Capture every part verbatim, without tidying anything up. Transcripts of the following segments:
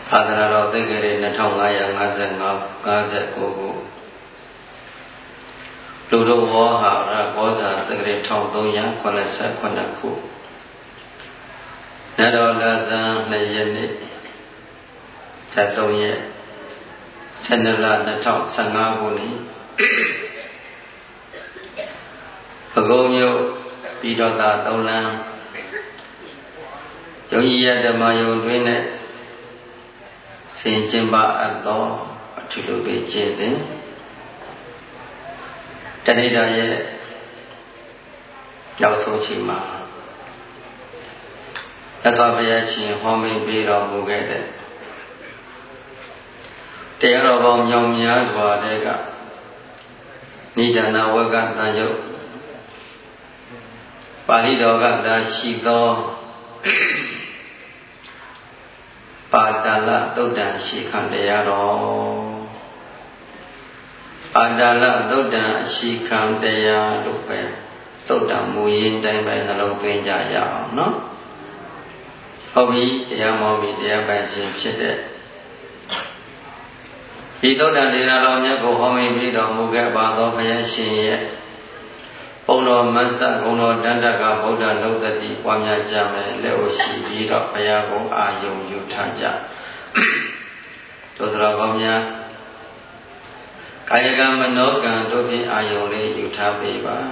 သာသနာတော်သက္ကရာနှစ်ထောင်ငါးရာငါးဆယ်ငါး ၅၉ခုလူတို့ဝေါဟာရကောဇာသက္ကရာတစ်ထောင်သုံးရာခုနှစ်ဆယ်ခုခုနတော်လာဇန်နှစ်ရက်နေ့ဆက်သုံးရက်ဆယ်နှစ်လနှစ်ထောင်ဆယ်ငါးခုနှစ်ပဲခူးမြို့ပြည်တော်သာသုံးလမ်းယုံကြည်ရဓမ္မယုံတွင်နဲ့ဆင်ကျင်ပါအပ်သောအထူးလူပေကျင့်စဉ်တဏိတာရဲ့နောက်ဆုံးချိန်မှာသစ္စာဘုရားရှင်ဟောမိန်ပေးတော်မူခဲ့တဲ့တရားတော်ပေါင်းမြောင်များစွာတဲ့ကနိဒာနဝကတန်ယုတ်ပါဠိတော်ကသာရှိသောပါတလသုတ်တံရှိခံတရားတော်ပါတလသုတ်တံရှိခံတရားလို့ပဲသုတ်တံမူရင်းတိုင်းပဲနှလုံးသွင်းကြရအောင်နော်ဟုတ်ပြီတရားမောပြီတရားပိုင်ရှင်ဖြစ်တဲ့ဒီသုတ်တံတရားတော်မြတ်ကိုဟောမိန်ပြီးတော်မူခဲ့ပါသောဘုရားရှင်ရဲ့ဘုံတော်မဆ္ဂုံတော်တန္တကဗုဒ္ဓနုတ္တိပွားများကြမယ်လက်ဝရှိပြီးတော့ဘုရားကိုအာယုံယူထားကြတို့တော်ကောင်းများကာယကံမနောကံတို့ဖြင့်အာယုံလေးယူထားပေးပါ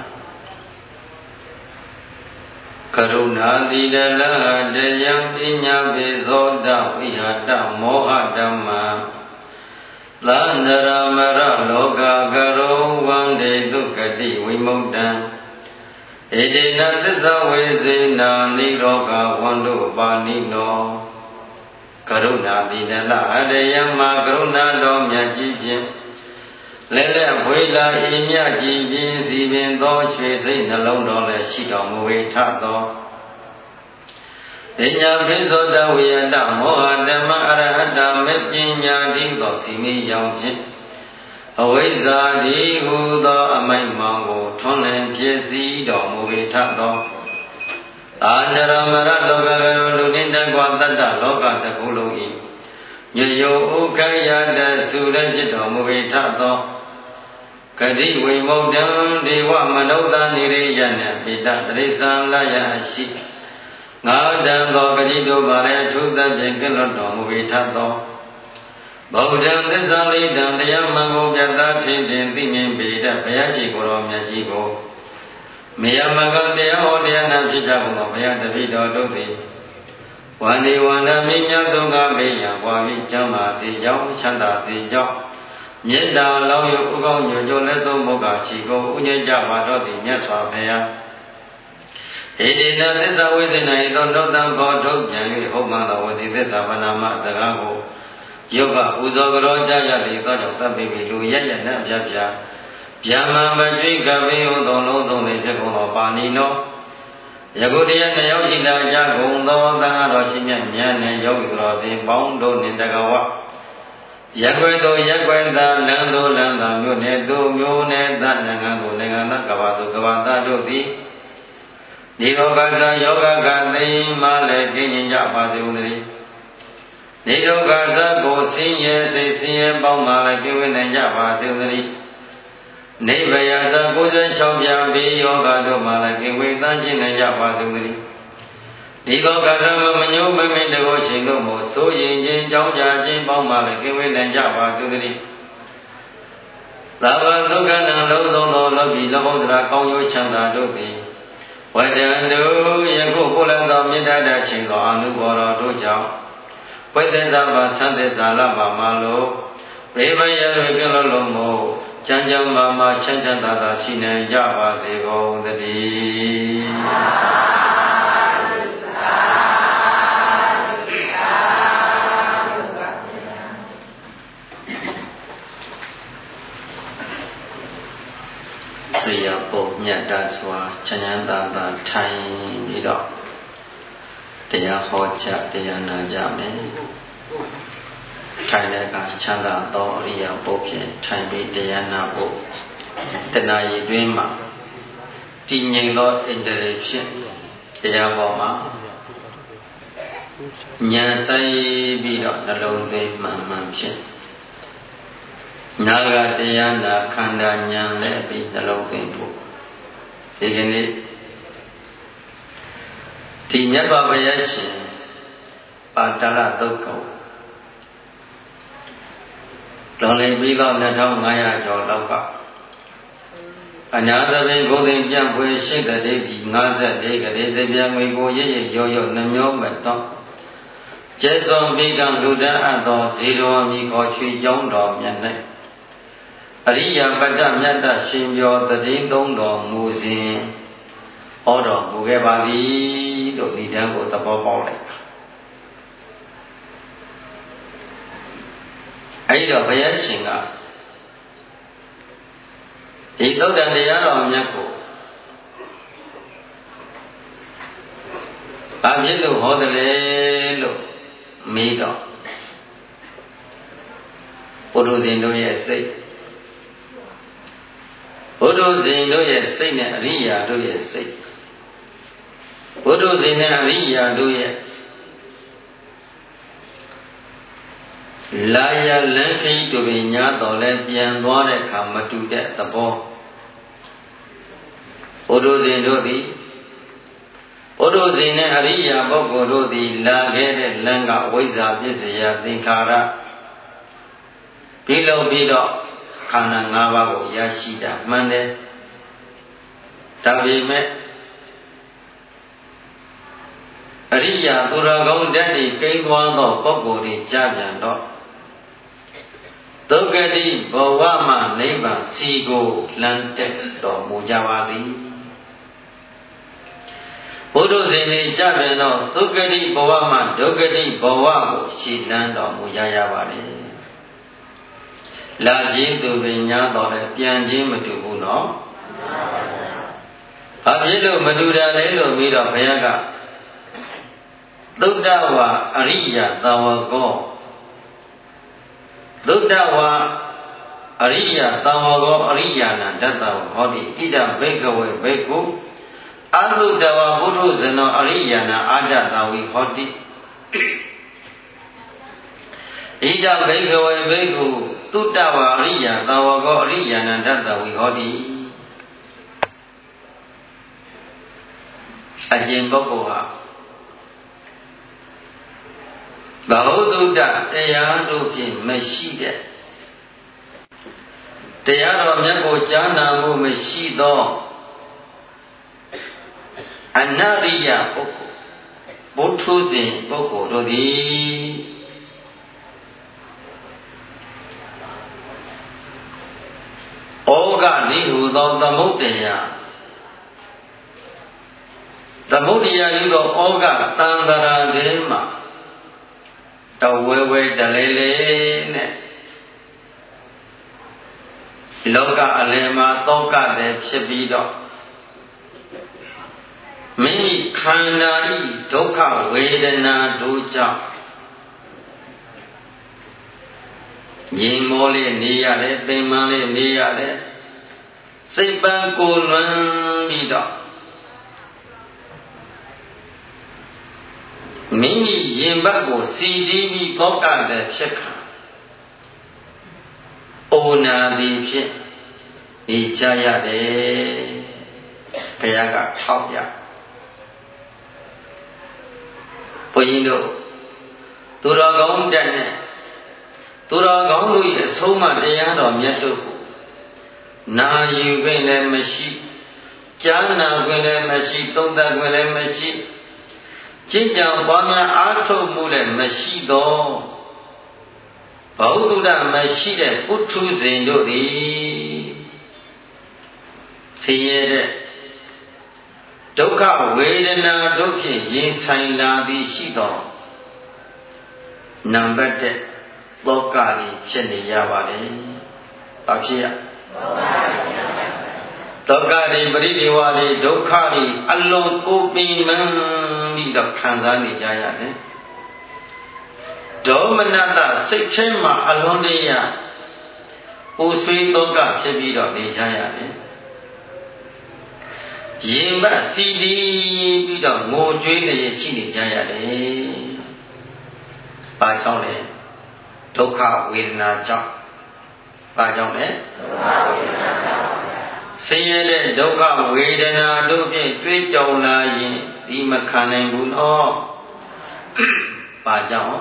ကရုဏာတိတလဟတယံပညာပိဇောတဝိဟာတမောဟဓမ္မလန္တရမရလောကကရောဝန္တေတုကတိဝိမုတ္တံဧတေနသစ္စာဝေစေနာနိရောဂဝန္တုပါဏိနောကရုဏာတိတလအတယမကရုဏာတော်မြတ်ကြီးဖြင့်လက်လက်ဝေလာဤမြတ်ကြီးဖြင့်စီပင်သောရွှေစိတ်နှလုံးတော်လည်းရှိတော်မူဝေထသောပညာပိသောတဝိယတမောဟဓမ္မအရဟတမေပညာတိသောစီမီရောင်ဖြင့်အဝိဇ္ဇာတိဟူသောအမိုက်မောင်ကိုထွန်းလင်းဖြစ်စည်းတော်မူဝေထသောအာနရမရလောကကလူနှင့်တကွာတတ္တလောကတစ်ခုလုံး၏ညယောဥက္ခယတသုရဖြစ်တော်မူဝေထသောဂတိဝိမုဒ္ဒံဒေဝမနုဿာနိရိယနှင့်ပိတတရိသံလယရှိငါတံသောဂတိတို့ပါလည်းအထူးသဖြင့်ကလွတ်တော်မူဝေထသောဗုဒ္ဓံသစ္စာလိတံတရားမှန်ကိုပြသခြင်းဖြင့်သိမြင်ပေတတ်ဘုရားရှိခိုးတော်မြတ်ကြီးကိုမေယမကတရားဟောတရားနာဖြစ်ကြကုန်သောဘုရားတပည့်တော်တို့သည်ဝန္ဒီဝန္ဒမိမြတ်ဒုက္ခမေယံပွားပြီးကျမ်းမာစေကြောင်းချမ်းသာစေကြောင်းမေတ္တာလောင်းရုပ်ဥကောင်းညွတ်ကြလက်ဆုံးဘုရားရှိခိုးဥညကြပါတော်သည်မြတ်စွာဘုရားဧတေနသစ္စာဝိသေနဤသောနှုတ်တံဘောထုတ်ပြန်၍ဟုတ်မှန်သောဝစီသစ္စာဗနာမစကားကိုယုတ်ကပူဇော်ကြောကြရသည်သောကြောင့်တပ်ပြီးလူရရနဲ့ပြပြဗျာမံမကြွိကပင်ဟုသောလုံးစုံလေးဖြစ်ကုန်သောပါဏိနောယခုတည်းနှစ်ယောက်ရှိလာကြကုန်သောသံဃာတော်ရှင်မြတ်မြတ်နှင့်ယောဂီတော်သည်ပေါင်းတို့နှင့်တကဝရက်ွယ်သို့ရက်ွယ်သာလမ်းသို့လမ်းသာမြို့နယ်သို့မြို့နယ်သာနိုင်ငံသို့နိုင်ငံသာကဘာသို့ကဘာသာတို့သည်ဒီရောဂဇာယောဂကသိမှလည်းကျင့်ကြပါစေဦးသည်ဒီဒုက္ခဇာကိုဆင်းရဲစိတ်ဆင်းရဲပေါင်းမှလည်းကျင့်ဝတ်နိုင်ကြပါစေဦးသည်နိဗ္ဗာန်သာကိုယ်စံ၆ပြားဘေးယောဂတို့မှလည်းကျင့်ဝတ်သန့်ရှင်းနိုင်ကြပါစေဦးသည်ဒီသောကသမမညိုးမမင်းတကိုချိန်တို့မို့စိုးရင်ချင်းကြောင်းကြခြင်းပေါင်းမှလည်းကျင့်ဝတ်နိုင်ကြပါစေဦးသည်သာဝဒုက္ခနံလုံးစုံသောလောကီလောကုတ္တရာကောင်းကျိုးချမ်းသာတို့သည်ဝတ္တံတို့ယခုပို့လသောမေတ္တာတခြင်းသောအနုဘောတော်တို့ကြောင့်ဝိသေသဘာသံသေဇာလပါမလို့ဘေးမရရကလုံးလုံးမို့ချမ်းချမ်းမာမာချမ်းချမ်းသာသာရှိနိုင်ကြပါစေကုန်သတည်းဆေယပုံမြတ်တာစွာချမ်းချမ်းသာသာထိုင်ပြီးတော့တရားဟောကြားတရားနာကြမယ်ထိုင်တဲ့အခါချမ်းသာသောအရိယာပုဖြင့်ထိုင်ပြီးတရားနာဖို့တဏှာရည်တွင်မှာတည်ငြိမ်သောဣန္ဒြေဖြင့်တရားပေါ်မှာညာဆိုင်ပြီးတော့နှလုံးသွင်းမှန်မှန်ဖြစ်နာဂတရားနာခန္ဓာညာလည်းပြီးနှလုံးသွင်းဖို့ဒီကနေ့ဒီမြတ်စွာဘုရားရှင်ပါတလသုတ်ကောလောလင်ပြီးတော့နှစ်ထောင်ငါးရာကျော်လောက်ကအနာသဘင်ကိုယ်တင်ပြန့်ဖွယ်ရှိတဲ့ဒီငါးဆယ်လေးကလေးတပြားငွေကိုရရရောရောနှမျိုးမတော့ကျဲစွန်ပြီးကလူတန်းအပ်သောဇီတော်မြီခေါ်ချွေကျောင်းတော်မြတ်၌အရိယာပတ္တမြတ်တရှင်ပြောတည်င်းသုံးတော်မူစဉ်ဟောတော်မူခဲ့ပါသည်လို့ဒီတန်းကိုသဘောပေါက်လိုက်အဲဒီတော့ဘုရားရှင်ကဒီသုတ္တန်တရားတော်မြတ်ကိုဘာဖြစ်လို့ဟောတယ်လဲလို့မေးတော့ပုထုဇဉ်တို့ရဲ့စိတ်ပုထုဇဉ်တို့ရဲ့စိတ်နဲ့အရိယာတို့ရဲ့စိတ်ပုထုဇဉ်နဲ့အရိယာတို့ရဲ့လာရလန်းခိတို့ပင်ညာတော်လဲပြန်သွားတဲ့အခါမတူတဲ့သဘောပုထုဇဉ်တို့သည်ပုထုဇဉ်နဲ့အရိယာပုဂ္ဂိုလ်တို့သည်လာခဲ့တဲ့လမ်းကဝိဇ္ဇာပစ္စယသင်္ခါရပြီးလို့ပြီးတော့ခန္ဓာ၅ပါးကိုရရှိတာမှန်တယ်ဒါပေမဲ့အရိယာသူတော်ကောင်းတတ်ပြီးကိန်းသွားသောပုဂ္ဂိုလ်တွေကြားပြန်တော့ဒုက္ခတိဘဝမှနိဗ္ဗာန်စီကိုလမ်းတက်တော်မူကြပါသည်ဘုဒ္ဓဇင်တွေကြပြန်တော့ဒုက္ခတိဘဝမှဒုက္ခတိဘဝကိုရှည်လန်းတော်မူကြရပါလေလာခြင်းသူပင်ညာတော်လည်းပြန်ခြင်းမတူဘူးနော်ဘာဖြစ်လို့မတူတာလဲလို့ပြီးတော့ဘုရားကသုတ္တဝါအရိယသာဝကောသုတ္တဝါအရိယသာဝကောအရိယာနတတ္တဝဟောတိဣဒဘိက္ခဝေဘိက္ခုအသုတ္တဝါဘုဒ္ဓဇနောအရိယာနာအာဒတာဝိဟောတိဣဒဘိက္ခဝေဘိက္ခုသုတ္တဝါအရိယသာဝကောအရိယာနတတ္တဝိဟောတိအကျင့်ပုဂ္ဂိုလ်ဟာဘဟုတုတ္တတရားတို့ဖြင့်မရှိတဲ့တရားတော်မြတ်ကိုကြားနာမှုမရှိသောအနရိယပုဂ္ဂိုလ်ဘုထုဇဉ်ပုဂ္ဂိုလ်တို့သည်ဩဃနိဟုသောသမုဒ္ဒရာသမုဒ္ဒရာယူသောဩဃတန္တရာထဲမှာတဝဲဝဲတလဲလဲနဲ့လောကအလယ်မှာတောကတဲ့ဖြစ်ပြီးတော့မိမိခန္ဓာဤဒုက္ခဝေဒနာတို့ကြောင့်ရင်မောလေးနေရတယ်ပင်မလေးနေရတယ်စိတ်ပန်းကိုယ်လွန်ပြီးတော့မိမိရင်ဘတ်ကိုစီတီးပြီးတောကတဲ့ဖြစ်ခါအိုနာသည်ဖြင့်နေကြရတယ်ဘုရားကထောက်ပြဘုန်းကြီးတို့သူတော်ကောင်းတက်နဲ့သူတော်ကောင်းတို့၏အဆုံးအမတရားတော်မြတ်တို့ကိုနာယူခွင့်လည်းမရှိကြားနာခွင့်လည်းမရှိသုံးသပ်ခွင့်လည်းမရှိကျင့်ကြံပွားများအားထုတ်မှုလည်းမရှိတော့ဘဝတုဒ္ဒမရှိတဲ့ပုထုဇဉ်တို့သည်ဆင်းရဲတဲ့ဒုက္ခဝေဒနာတို့ဖြင့်ရင်ဆိုင်လာသည်ရှိသောနံပါတ်တစ်သောကကြီးဖြစ်နေရပါလေ။ဘာဖြစ်ရ။သောကကြီးပရိဒီဝါတွေဒုက္ခတွေအလုံးကိုပင်မှန်းပြီးတော့ခံစားနေကြရတယ်။ဒေါမနတစိတ်ထဲမှာအလုံးတရပူဆွေးသောကဖြစ်ပြီးတော့နေကြရတယ်။ရင်ဘတ်စီတီးပြီးတော့ငိုကြွေးနေရရှိနေကြရတယ်ပါကြောင့်လေဒုက္ခဝေဒနာကြောင့်ပါကြောင့်လေဒုက္ခဝေဒနာကြောင့်ဆင်းရဲတဲ့ဒုက္ခဝေဒနာတို့ဖြင့်တွေးကြုံလာရင်ဒီမခံနိုင်ဘူးနော်ပါကြောင့်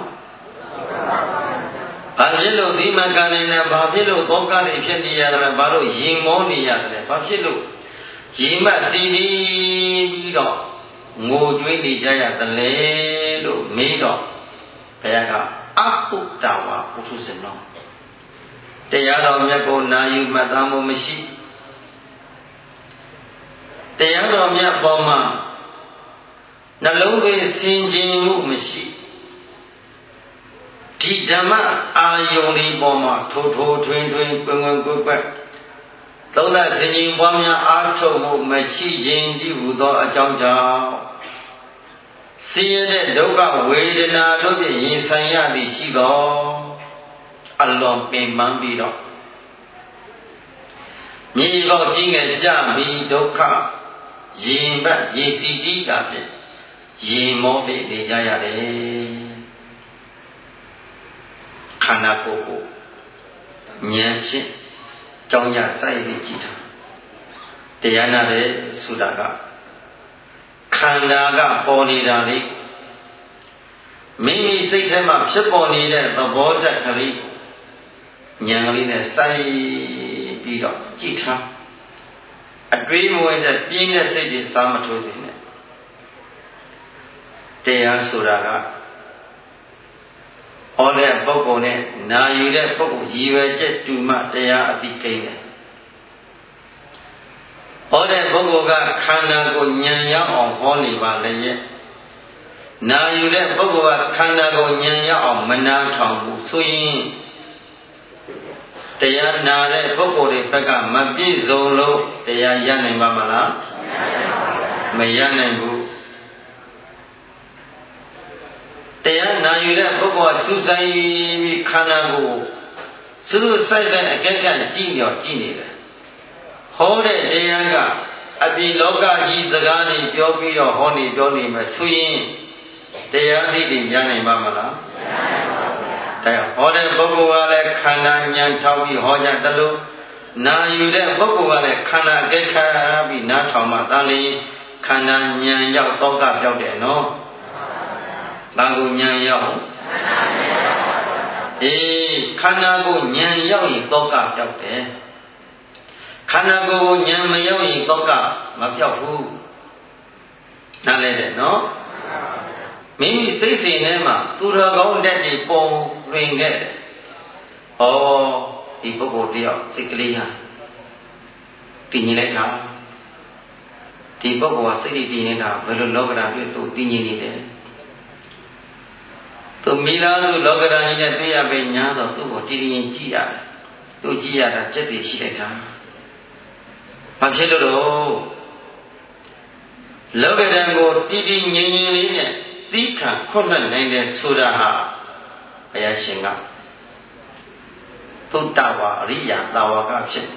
ဘာဖြစ်လို့ဒီမခံနိုင်လဲဘာဖြစ်လို့သောကတွေဖြစ်နေရတယ်ဘာလို့ရင်မောနေရတယ်ဘာဖြစ်လို့ရင်မစီနေပြီးတော့ငိုကြွေးနေကြရတယ်လေလို့မေးတော့ဘုရားကအတုတဝါပုထုဇဉ်တော်တရားတော်မြတ်ကိုနာယူမှတ်သားမှုမရှိတရားတော်မြတ်ပေါ်မှာနှလုံးသွင်းစင်ကြင်မှုမရှိဒီဓမ္မအာယုန်ဒီပေါ်မှာထိုးထိုးထွင်းထွင်းကွင်ကွင်ကွက်ကွက်သုံးသပ်စင်ကြင်ပွားများအားထုတ်မှုမရှိခြင်းဒီဟူသောအကြောင်းကြောင့်ဆင်းရဲတဲ့ဒုက္ခဝေဒနာတို့ဖြင့်ရင်ဆိုင်ရသည်ရှိသောအလွန်ပင်ပန်းပြီးတော့မြေပေါက်ကြီးငယ်ကြပြီးဒုက္ခရင်ဘတ်ရေစီတိကဖြင့်ရင်မောပြီးနေကြရတယ်ခန္ဓာကိုယ်ကိုဉာဏ်ဖြင့်ကြောင်းရစိုက်ပြီးကြည့်တာတရားနာပဲဆိုတာကခန္ဓာကပေါ်နေတာလေမိမိစိတ်ထဲမှာဖြစ်ပေါ်နေတဲ့သဘောတက်ကလေးဉာဏ်ကလေးနဲ့စိုက်ပြီးတော့ကြည့်ထားအတွေးမဝင်တဲ့ပြင်းတဲ့စိတ်တွေစားမထိုးစေနဲ့တရားဆိုတာကဟောတဲ့ပုဂ္ဂိုလ်နဲ့နာယူတဲ့ပုဂ္ဂိုလ်ရည်ရွယ်ချက်တူမှတရားအသိကိန်းတယ်ဟောတဲ့ပုဂ္ဂိုလ်ကခန္ဓာကိုဉာဏ်ရောက်အောင်ဟောနေပါလေရဲ့နာယူတဲ့ပုဂ္ဂိုလ်ကခန္ဓာကိုဉာဏ်ရောက်အောင်မနာထောင်ဘူးဆိုရင်တရားနာတဲ့ပုဂ္ဂိုလ်တွေဘက်ကမပြည့်စုံလို့တရားရနိုင်ပါမလားမရနိုင်ဘူးတရားနာယူတဲ့ပုဂ္ဂိုလ်ကစူးစိုက်ပြီးခန္ဓာကိုစူးစိုက်တဲ့အကဲကကြည့်နေကြည့်နေတယ်ဟောတဲ့တရားကအပြင်လောကကြီးစကားတွေပြောပြီးတော့ဟောနေပြောနေမှဆိုရင်တရားသိတယ်ရနိုင်ပါမလားမရနိုင်ပါဘူး။တရားဟောတဲ့ပုဂ္ဂိုလ်ကလည်းခန္ဓာဉာဏ်ထောက်ပြီးဟောကြတယ်လို့နာယူတဲ့ပုဂ္ဂိုလ်ကလည်းခန္ဓာအကဲခါပြီးနားထောင်မှသာလေခန္ဓာဉာဏ်ရောက်တော့ကပြောက်တယ်နော်။ဘာကိုဉာဏ်ရောက်အေးခန္ဓာကိုဉာဏ်ရောက်ရင်တော့ကပြောက်တယ်ခန္ဓာကိုယ်ကိုဉာဏ်မရောက်ရင်တော့ကမပြောက်ဘူးနားလဲတယ်နော်မိမိစိတ်စဉ်ထဲမှာသူတော်ကောင်းတက်တွေပုံတွင်ခဲ့တယ်ဩဒီပုဂ္ဂိုလ်တယောက်စိတ်ကလေးဟာတည်ငြိမ်လိုက်တာဒီပုဂ္ဂိုလ်ကစိတ်တည်နေတာဘယ်လိုလောကဓာတ်တွေသူတည်ငြိမ်နေတယ်သူမိသားစုလောကဓာတ်ကြီးနဲ့တွေ့ရပေညာတော့သူ့ကိုတည်ငြိမ်ကြည့်ရတယ်သူကြည့်ရတာစက်တွေရှိလိုက်တာဘာဖြစ်လို့တော့လောကဓာတ်ကိုတည်တည်ငြိမ်ငြိမ်လေးနဲ့သီးခံခွင့်နိုင်တယ်ဆိုတာဟာဘုရားရှင်ကသုတ္တဝါအရိယာတာဝကဖြစ်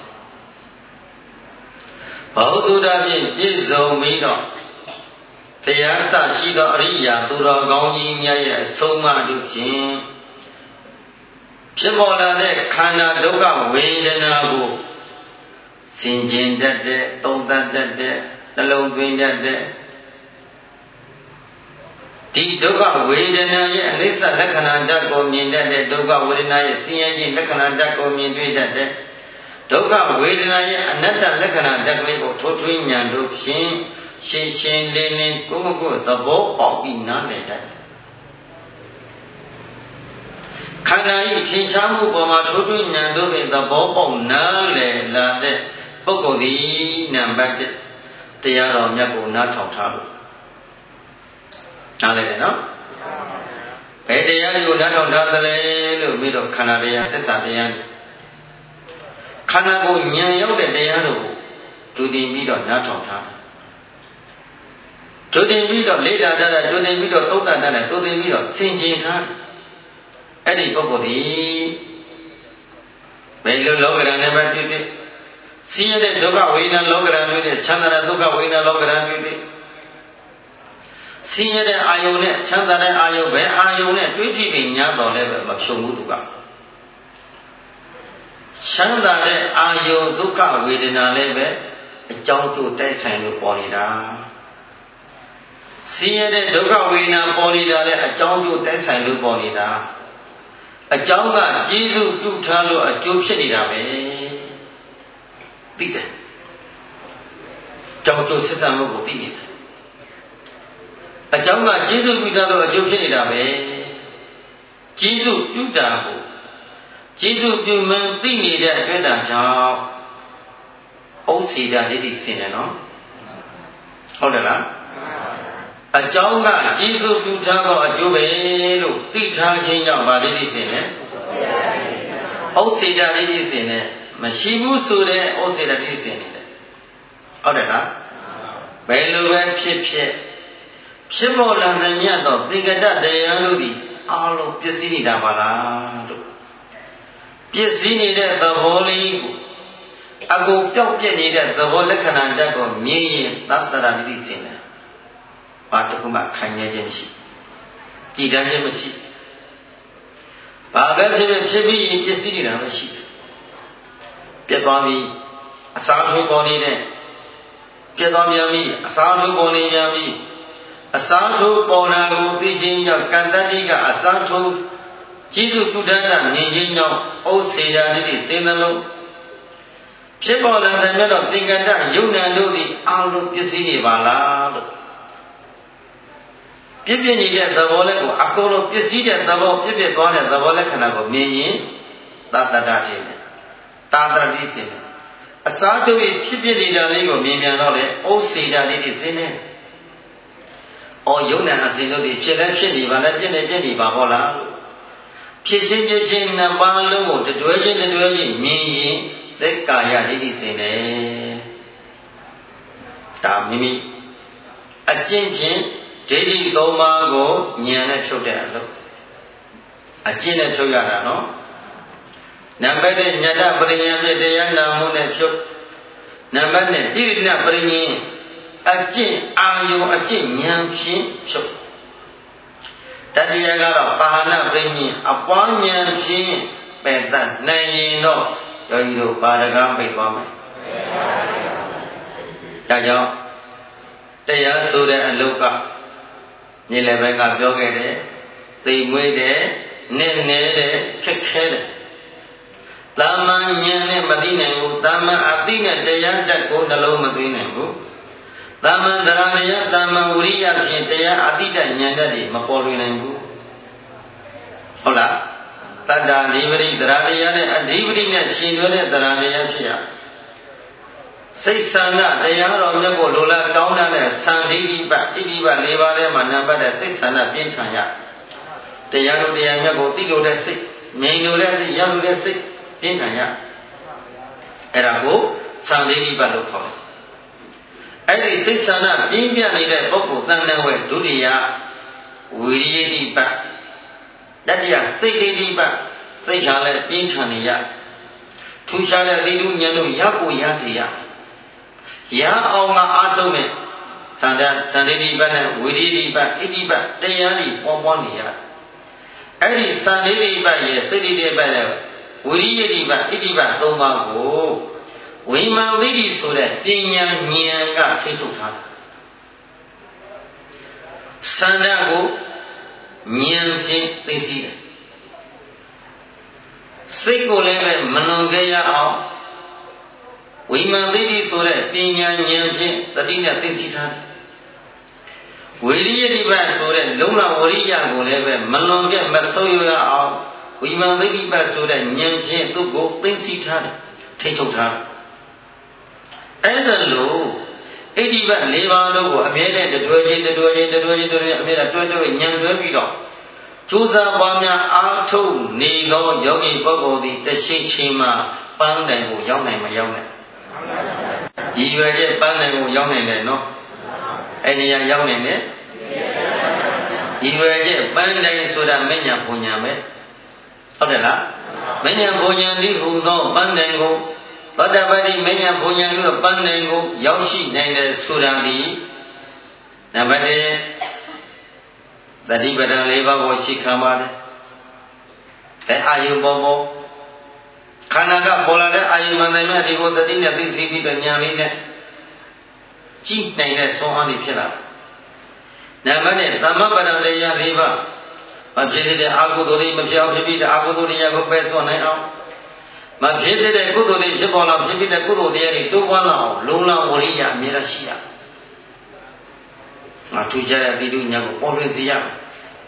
ဘောဓုဒဖြင့်ပြည့်စုံပြီးတော့တရားစရှိသောအရိယာသူတော်ကောင်းကြီးများရဲ့အဆုံးအမတို့ဖြင့်ဖြစ်ပေါ်လာတဲ့ခန္ဓာဒုက္ခဝေဒနာကိုစင်ကြင်တတ်တဲ့သုံးသပ်တတ်တဲ့နှလုံးသွင်းတတ်တဲ့ဒီဒုက္ခဝေဒနာရဲ့အနိစ္စလက္ခဏာဓာတ်ကိုမြင်တတ်တဲ့ဒုက္ခဝေဒနာရဲ့ဆင်းရဲခြင်းလက္ခဏာဓာတ်ကိုမြင်တွေ့တတ်တဲ့ဒုက္ခဝေဒနာရဲ့အနတ္တလက္ခဏာဓာတ်ကလေးကိုထိုးထွင်းဉာဏ်တို့ဖြင့်ရှင်းရှင်းလင်းလင်းကိုယ့်ကိုယ်သဘောပေါက်ပြီးနားလည်တတ်တယ်ခန္ဓာ၏ထင်ရှားမှုပေါ်မှာထိုးထွင်းဉာဏ်တို့ဖြင့်သဘောပေါက်နားလည်လာတဲ့ပုဂ္ဂိုလ်ဒီနံပါတ်တစ်တရားတော်မြတ်ကိုနားထောင်ထားလို့နားလည်တယ်နော်ဘယ်တရားတွေကိုနားထောင်ထားသလဲလို့ပြီးတော့ခန္ဓာတရားသစ္စာတရားခန္ဓာကိုဉာဏ်ရောက်တဲ့တရားတို့ဒုတင်ပြီးတော့နားထောင်ထားဒုတင်ပြီးတော့လေ့လာတတ်တယ်ဒုတင်ပြီးတော့သုံးသပ်တတ်တယ်ဒုတင်ပြီးတော့ဆင်ခြင်ထားအဲ့ဒီပုဂ္ဂိုလ်ဒီဘယ်လိုလောကဓာတ်နဲ့ပဲဖြစ်ဖြစ်ဆင်းရဲတဲ့ဒုက္ခဝေဒနာလောကဓာတ်တွေနဲ့ချမ်းသာတဲ့ဒုက္ခဝေဒနာလောကဓာတ်တွေနဲ့ဆင်းရဲတဲ့အာယုန်နဲ့ချမ်းသာတဲ့အာယုန်ပဲအာယုန်နဲ့တွေးကြည့်ပြီးညာတော်လည်းပဲမဖြုံဘူးသူကချမ်းသာတဲ့အာယုန်ဒုက္ခဝေဒနာလည်းပဲအကြောင်းတို့တိုက်ဆိုင်လို့ပေါ်နေတာဆင်းရဲတဲ့ဒုက္ခဝေဒနာပေါ်နေတာလည်းအကြောင်းတို့တိုက်ဆိုင်လို့ပေါ်နေတာအကြောင်းကကျေးဇူးပြုထားလို့အကျိုးဖြစ်နေတာပဲသိတယ်ကြောင့်ကျိုးဆက်ဆံမှုကိုသိနေတယ်အကြောင်းကကျေးဇူးပြုထားလို့အကျိုးဖြစ်နေတာပဲကျေးဇူးပြုတာကိုကျေးဇူးပြုမှန်းသိနေတဲ့အတွက်ကြောင့်ဥစ္စေတာဒိဋ္ဌိစင်တယ်နော်ဟုတ်တယ်လားအကြောင်းကကျေးဇူးပြုထားသောအကျိုးပဲလို့သိထားခြင်းကြောင့်ဗာဒိဋ္ဌိစင်တယ်ဥစ္စေတာဒိဋ္ဌိစင်တယ်မရှိဘူးဆိုတဲ့ဥစ္စေတာဒိဋ္ဌိစင်နေတယ်ဟုတ်တယ်လားဘယ်လိုပဲဖြစ်ဖြစ်ဖြစ်ပေါ်လာတဲ့မြတ်သောသင်္ကတတရားတို့သည်အားလုံးပြည့်စည်နေတာပါလားလို့ပြည့်စည်နေတဲ့သဘောလေးကိုအကုန်ပျောက်ပြက်နေတဲ့သဘောလက္ခဏာတက်ကိုမြင်ရင်သတ္တရာတိစင်တယ်ဘာတခုမှခိုင်မြဲခြင်းမရှိကြည်တမ်းခြင်းမရှိဘာပဲဖြစ်ဖြစ်ဖြစ်ပြီးရင်ပြည့်စည်နေတာမရှိပြတ်သွားပြီးအစာထိုးပေါ်နေတဲ့ပြတ်သွားပြန်ပြီးအစာထိုးပေါ်နေပြန်ပြီးအစာထိုးပေါ်လာကိုသိခြင်းကြောင့်ကံတတိကအစာထိုးကျေးဇူးပြုတတ်တာမြင်ခြင်းကြောင့်ဩစေတာတိစေနှလုံးဖြစ်ပေါ်လာတဲ့မြတ်တော်သင်္ကတယုံနာတို့သည်အာလုံးပစ္စည်းတွေပါလားလို့ပြည့်ပြည့်နေတဲ့သဘောလက်ကိုအကုန်လုံးပစ္စည်းတဲ့သဘောပြည့်ပြည့်သွားတဲ့သဘောလက္ခဏာကိုမြင်ရင်သတ္တတတိနဲ့သာတတိစင်အစာထိုးပြီးဖြစ်ပြနေတာလေးကိုမြင်ပြန်တော့လေဩစေတာတိစေနဲ့ဩယုံနာအစဉ်တို့ဒီဖြစ်လဲဖြစ်နေပါလဲပြည့်နေပြည့်နေပါဟောလားလို့ဖြစ်ချင်းဖြစ်ချင်းနှစ်ပါးလုံးကိုတွဲချင်းတွဲချင်းမြင်ရင်သက်ကာယဒိဋ္ဌိစင်တယ်ဒါမိမိအကျင့်ဖြင့်ဒိဋ္ဌိသုံးပါးကိုဉာဏ်နဲ့ဖြုတ်တဲ့အလုပ်အကျင့်နဲ့ဖြုတ်ရတာနော်နံပါတ်တစ်ညတပရိညာဖြင့်တရားနာမှုနဲ့ဖြုတ်နံပါတ်နှစ်တိရိဏပရိညာအကျင့်အာယုံအကျင့်ဉာဏ်ဖြင့်ဖြုတ်တတိယကတော့ပါဠိပရိညာအပွားဉာဏ်ဖြင့်ပယ်တတ်နိုင်ရင်တော့ယောဂီတို့ပါရကပိတ်သွားမယ်ဒါကြောင့်တရားဆိုတဲ့အလုပ်ကညီလည်းပဲကပြောခဲ့တယ်သိမ်မွေးတယ်နဲ့နေတဲ့ခက်ခဲတယ်တာမန်ဉာဏ်နဲ့မသိနိုင်ဘူးတာမန်အသိနဲ့တရားတက်ကိုနှလုံးမသွင်းနိုင်ဘူးတာမန်တရားတရားတာမန်ဝိရိယဖြင့်တရားအသိတဉာဏ်တက်တွေမပေါ်လွင်နိုင်ဘူးဟုတ်လားတတ္တဓိပတိတရားတရားနဲ့အဓိပတိနဲ့ရှင်တွဲတဲ့တရားတရားဖြစ်ရစိတ်ဆန္ဒတရားတော်မြတ်ကိုလိုလားတောင်းတတဲ့သံဒိဋ္ဌိပဣတိပ၄ပါးထဲမှာနံပါတ်တဲ့စိတ်ဆန္ဒပြင်းထန်ရတရားတို့တရားမြတ်ကိုသိလို့တဲ့စိတ်မြင်လို့တဲ့စိတ်ရောက်လို့တဲ့စိတ်ပြင်းထန်ရအဲ့ဒါကိုသံဒိဋ္ဌိပလို့ခေါ်တယ်အဲ့ဒီစိတ်ဆန္ဒပြင်းပြနေတဲ့ပုဂ္ဂိုလ်တန်တဝဲဒုတိယဝိရိယတိပတတိယစိတ်ဒိဋ္ဌိပစိတ်ဟာလည်းပြင်းထန်နေရထူးခြားတဲ့ဒီလူဉာဏ်တို့ရကိုရစေရရအောင်ကအားထုတ်မယ်သံဃာသံဒိဋ္ဌိပနဲ့ဝိရိယတိပဣတိပတရားတွေပေါ်ပေါ်နေရအဲ့ဒီသံဒိဋ္ဌိပရဲ့စိတ်ဒိဋ္ဌိပနဲ့ဝိရိယတိပဣတိပသုံးပါးကိုဝိမာန်သိတိဆိုတဲ့ပညာဉာဏ်ကထိထုတ်ထားတယ်သံဃာကိုဉာဏ်ဖြင့်သိသိတယ်စိတ်ကိုလည်းပဲမလွန်ခဲ့ရအောင်ဝိမာန်သိတိဆိုတဲ့ပညာဉာဏ်ဖြင့်တတိနဲ့သိသိထားတယ်ဝိရိယတိပဆိုတဲ့လုံလဝရိယကိုလည်းပဲမလွန်ခဲ့မဆုပ်ရအောင်ဝိမာန်သိတိပဆိုတဲ့ဉာဏ်ဖြင့်သူ့ကိုသိသိထားတယ်ထိထုတ်ထားတယ်အဲ့ဒါလို့ဣတိပ၄ပါးလုံးကိုအမြဲတမ်းတွဲချင်းတွဲချင်းတွဲချင်းတွဲချင်းအမြဲတမ်းတွဲတွဲဉာဏ်တွဲပြီးတော့ကျိုးစားပွားများအားထုတ်နေသောယောဂီပုဂ္ဂိုလ်သည်တရှိချင်းမှပန်းတိုင်ကိုရောက်နိုင်မရောက်နိုင်ရည်ရွယ်ချက်ပန်းတိုင်ကိုရောက်နိုင်တယ်နော်အဲ့ဒီရောက်နိုင်တယ်ရည်ရွယ်ချက်ပန်းတိုင်ဆိုတာမဉ္ဇဏ်ပူညာပဲဟုတ်တယ်လားမဉ္ဇဏ်ပူညာသည်ဟူသောပန်းတိုင်ကိုသောတပတိမဉ္ဇဏ်ပူညာတို့ပန်းတိုင်ကိုရောက်ရှိနိုင်တယ်ဆိုတာဒီနံပါတ်တတိပဒံလေးပါးကိုရှိခံပါတယ်အဲအာယုပေါ်ပေါ်ခန္ဓာကပေါ်လာတဲ့အာယုမှန်တယ်များဒီကိုတတိနဲ့သိသိပြီးတော့ဉာဏ်လေးနဲ့ကြည့်နိုင်တဲ့ဆွမ်းအားလေးဖြစ်လာတယ်နံပါတ်နဲ့သမ္မပဒံတရားလေးပါးမဖြစ်တဲ့အာဟုသိုလ်တွေမပြောင်းဖြစ်ပြီးတဲ့အာဟုသိုလ်တရားကိုပယ်စွန့်နိုင်အောင်မဖြစ်တဲ့ကုသိုလ်တွေဖြစ်ပေါ်လာဖြစ်ပြီးတဲ့ကုသိုလ်တရားတွေတိုးပွားလာအောင်လုံလောက်ဝရိယအမြဲတမ်းရှိရငါထူကြတဲ့တိတုညာကိုပေါ်လွင်စေရမယ်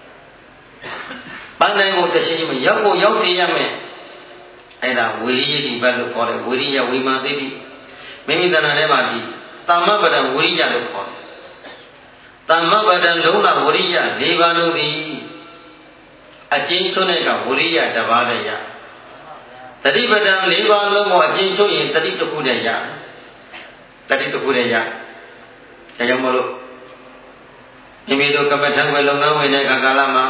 ပန်းတိုင်းကိုတရှိမရောက်ကိုရောက်စေရမယ်အဲ့ဒါဝိရိယတိဘတ်လို့ခေါ်တယ်ဝိရိယဝိမာသိတိမိမိတဏ္ဍာထဲမှာဒီသမ္မပဒံဝိရိယလို့ခေါ်တယ်သမ္မပဒံလုံးလာဝိရိယ၄ပါးလို့သည်အကျဉ်းချုပ်တဲ့ကဝိရိယတစ်ပါးတည်းရတတိပဒံ၄ပါးလုံးကိုအကျဉ်းချုပ်ရင်တတိတစ်ခုတည်းရတတိတစ်ခုတည်းရဒါကြောင့်မလို့မိမိတို့ကမ္မထံွယ်လုပ်ငန်းဝင်တဲ့ကာလမှာ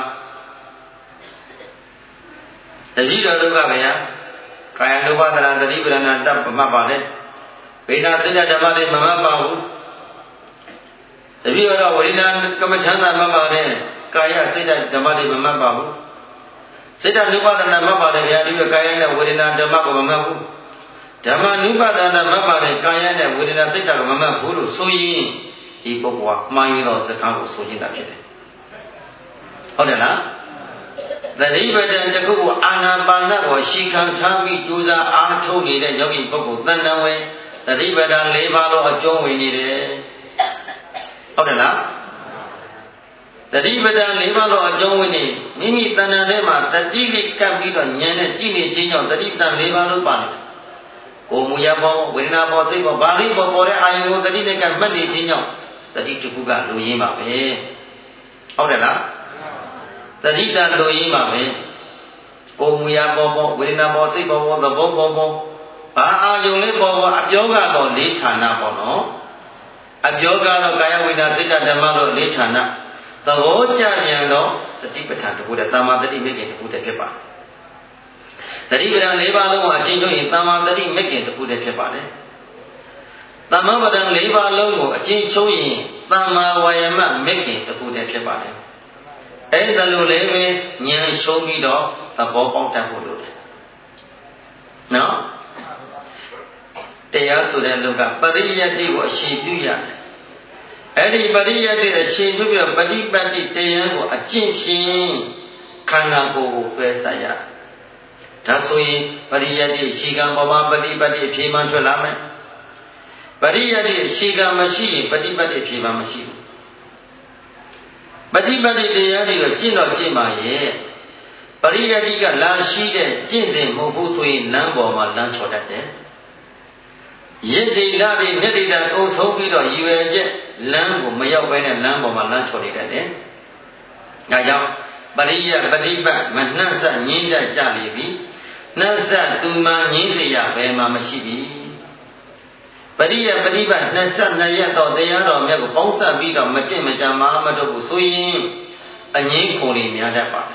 တတိတော်တို့ကဗျာကာယ ानु ပါဒနာတတိပဒနာတပ်မတ်ပါလေဗေဒစိတ္တဓမ္မတွေမမတ်ပါဘူးတတိတော်ဝိညာဉ်ကမ္မထံသာမတ်ပါလေကာယစိတ္တဓမ္မတွေမမတ်ပါဘူးစိတ္တ ानु ပါဒနာမတ်ပါလေဗျာဒီကာယနဲ့ဝေဒနာဓမ္မကိုမမတ်ဘူးဓမ္မ ानु ပါဒနာမတ်ပါလေကာယနဲ့ဝေဒနာစိတ္တကိုမမတ်ဘူးလို့ဆိုရင်ဒီပုဂ္ဂိုလ်ကမှားရသောစကားကိုဆိုနေတာဖြစ်တယ်ဟုတ်တယ်လားသတိပဋ္ဌာန်တစ်ခုကိုအာနာပါနကိုရှေခံထားပြီးကြိုးစားအားထုတ်နေတဲ့ယောဂီပုဂ္ဂိုလ်တဏ္ဍဝေသတိပဋ္ဌာန်၄ပါးလုံးအကျုံးဝင်နေတယ်ဟုတ်တယ်လားသတိပဋ္ဌာန်၄ပါးလုံးအကျုံးဝင်နေမိမိတဏ္ဍထဲမှာတတိလေးကပ်ပြီးတော့ဉာဏ်နဲ့ကြည့်နေခြင်းကြောင့်သတိပဋ္ဌာန်၄ပါးလုံးပါနေကိုယ်မူရပေါ်ဝေဒနာပေါ်စိတ်ပေါ်ဗာလိပေါ်ပေါ်တဲ့အာယုကိုသတိနဲ့ကပ်မှတ်နေခြင်းကြောင့်တတိတစ်ခုကလူရင်းပါပဲဟုတ်တယ်လားတတိတလူရင်းပါပဲကိုယ်မူရပေါ်ပေါ်ဝေဒနာပေါ်စိတ်ပေါ်ပေါ်သဘောပေါ်ပေါ်ဘာအာယုလေးပေါ်ပေါ်အပြောကတော့လေးဌာနပေါ့နော်အပြောကတော့ကာယဝေဒနာစိတ်ဓမ္မတို့လေးဌာနသဘောကြပြန်တော့တတိပဋ္ဌာန်တစ်ခုတည်းတာမာတတိမိခင်တစ်ခုတည်းဖြစ်ပါတယ်တတိပဋ္ဌာန်၄ပါးလုံးကိုအချင်းချင်းရင်တာမာတတိမိခင်တစ်ခုတည်းဖြစ်ပါတယ်သမ္မာပဒံ၄ပါးလုံးကိုအကျဉ်းချုပ်ရင်သမ္မာဝါယမမိခင်တစ်ခုတည်းဖြစ်ပါတယ်။အဲဒါလိုလည်းပဲဉာဏ်ရှုံးပြီးတော့သဘောပေါက်တတ်ဖို့လိုတယ်။နော်။တရားဆိုတဲ့လူကပရိယတ္တိကိုအရှိပြုရတယ်။အဲဒီပရိယတ္တိအရှိပြုပြီးပฏิပတ်တိတရားကိုအကျင့်ဖြင့်ခန္ဓာကိုယ်ကိုပယ်ဆက်ရ။ဒါဆိုရင်ပရိယတ္တိရှိကံပေါ်မှာပฏิပတ်တိအဖြေမှန်ထွက်လာမယ်။ပရိယတ္တိရှိကမရှိရင်ပฏิပတ်တိဖြေပါမရှိဘူးပฏิပတ်တိတရားတွေကိုကျင့်တော့ကျင့်ပါရဲ့ပရိယတ္တိကလာရှိတဲ့ကျင့်စဉ်မဟုတ်ဘူးဆိုရင်လမ်းပေါ်မှာလမ်းချော်တတ်တယ်ယစ်တိလာတွေနှစ်တိတာအုပ်ဆုံးပြီးတော့ရည်ရွယ်ချက်လမ်းကိုမရောက်ဘဲနဲ့လမ်းပေါ်မှာလမ်းချော်နေတတ်တယ်ဒါကြောင့်ပရိယပฏิပတ်မနှံ့ဆက်ငြင်းတတ်ကြလိမ့်ပြီနှံ့ဆက်သူမှငြင်းစရာဘယ်မှမရှိပြီပရိယပฏิပတ်နှစ်ဆက်နှစ်ရက်တော့တရားတော်မြတ်ကိုပေါင်းစပ်ပြီးတော့မကျင့်မကြံမမတော့ဘူးဆိုရင်အငြင်းခုန်တွေများတတ်ပါတယ်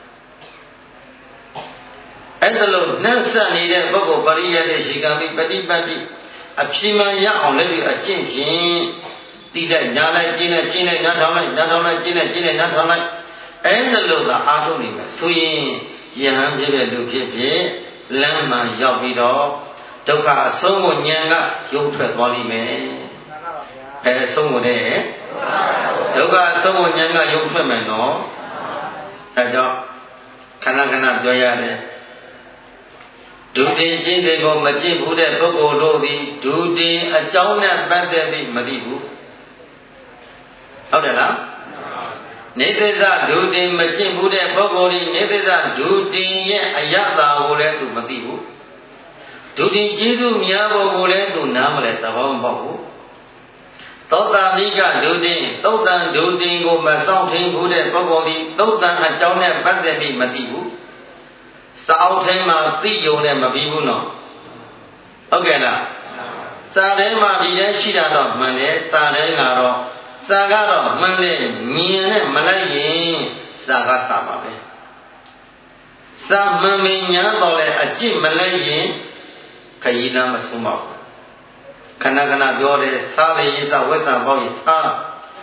အဲ့ဒါလို့နှက်ဆက်နေတဲ့ပုဂ္ဂိုလ်ပရိယတဲ့ရှိကံပြီးပฏิပတ်တိအဖြေမှန်ရအောင်လည်းအကျင့်ဖြင့်တိလိုက်ညာလိုက်ကျင့်လိုက်ကျင့်လိုက်နားထောင်လိုက်နားထောင်လိုက်ကျင့်လိုက်ကျင့်လိုက်နားထောင်လိုက်အဲ့ဒါလို့သာအားထုတ်နေမယ်ဆိုရင်ယဟန်ဖြစ်တဲ့လူဖြစ်ဖြစ်လမ်းမှရောက်ပြီးတော့ဒုက္ခအဆုံးကိုဉာဏ်ကရုပ်ထွက်သွားလိမ့်မယ်။အဲအဆုံးကိုလည်းဒုက္ခအဆုံးကိုဉာဏ်ကရုပ်ထွက်မယ်နော်။ဒါကြောင့်ခဏခဏပြောရတယ်ဒုတင်ကျင့်တွေကိုမကျင့်ဘူးတဲ့ပုဂ္ဂိုလ်တို့သည်ဒုတင်အကြောင်းနဲ့ပတ်သက်ပြီးမသိဘူး။ဟုတ်တယ်လား။နေသစ္စဒုတင်မကျင့်ဘူးတဲ့ပုဂ္ဂိုလ်ဒီနေသစ္စဒုတင်ရဲ့အယတာကိုလည်းသူမသိဘူး။ဒုတိကျေးဇူးများဖို့ကိုလည်းသူနားမလဲသဘောမပေါက်ဘူးသောတာပိကဒုတိသုတ်တံဒုတိကိုမဆောင်ထင်းဘူးတဲ့ပုဂ္ဂိုလ်ဒီသုတ်တံအကြောင်းနဲ့ပတ်သက်ပြီးမသိဘူးစာအုပ်ထဲမှာသိယုံနဲ့မပြီးဘူးနော်ဟုတ်ကဲ့လားစာထဲမှာဒီတည်းရှိတာတော့မှန်တယ်စာထဲကတော့စာကတော့မှန်တယ်မြင်နဲ့မလိုက်ရင်စာကစာပါပဲစာမှန်မြင်ညာတော့လေအကျင့်မလိုက်ရင်ခရီးနာမဆုံးပါဘူးခဏခဏပြောတယ်စားလေရေးစားဝက်ဆံပေါ့ရေးစားဒ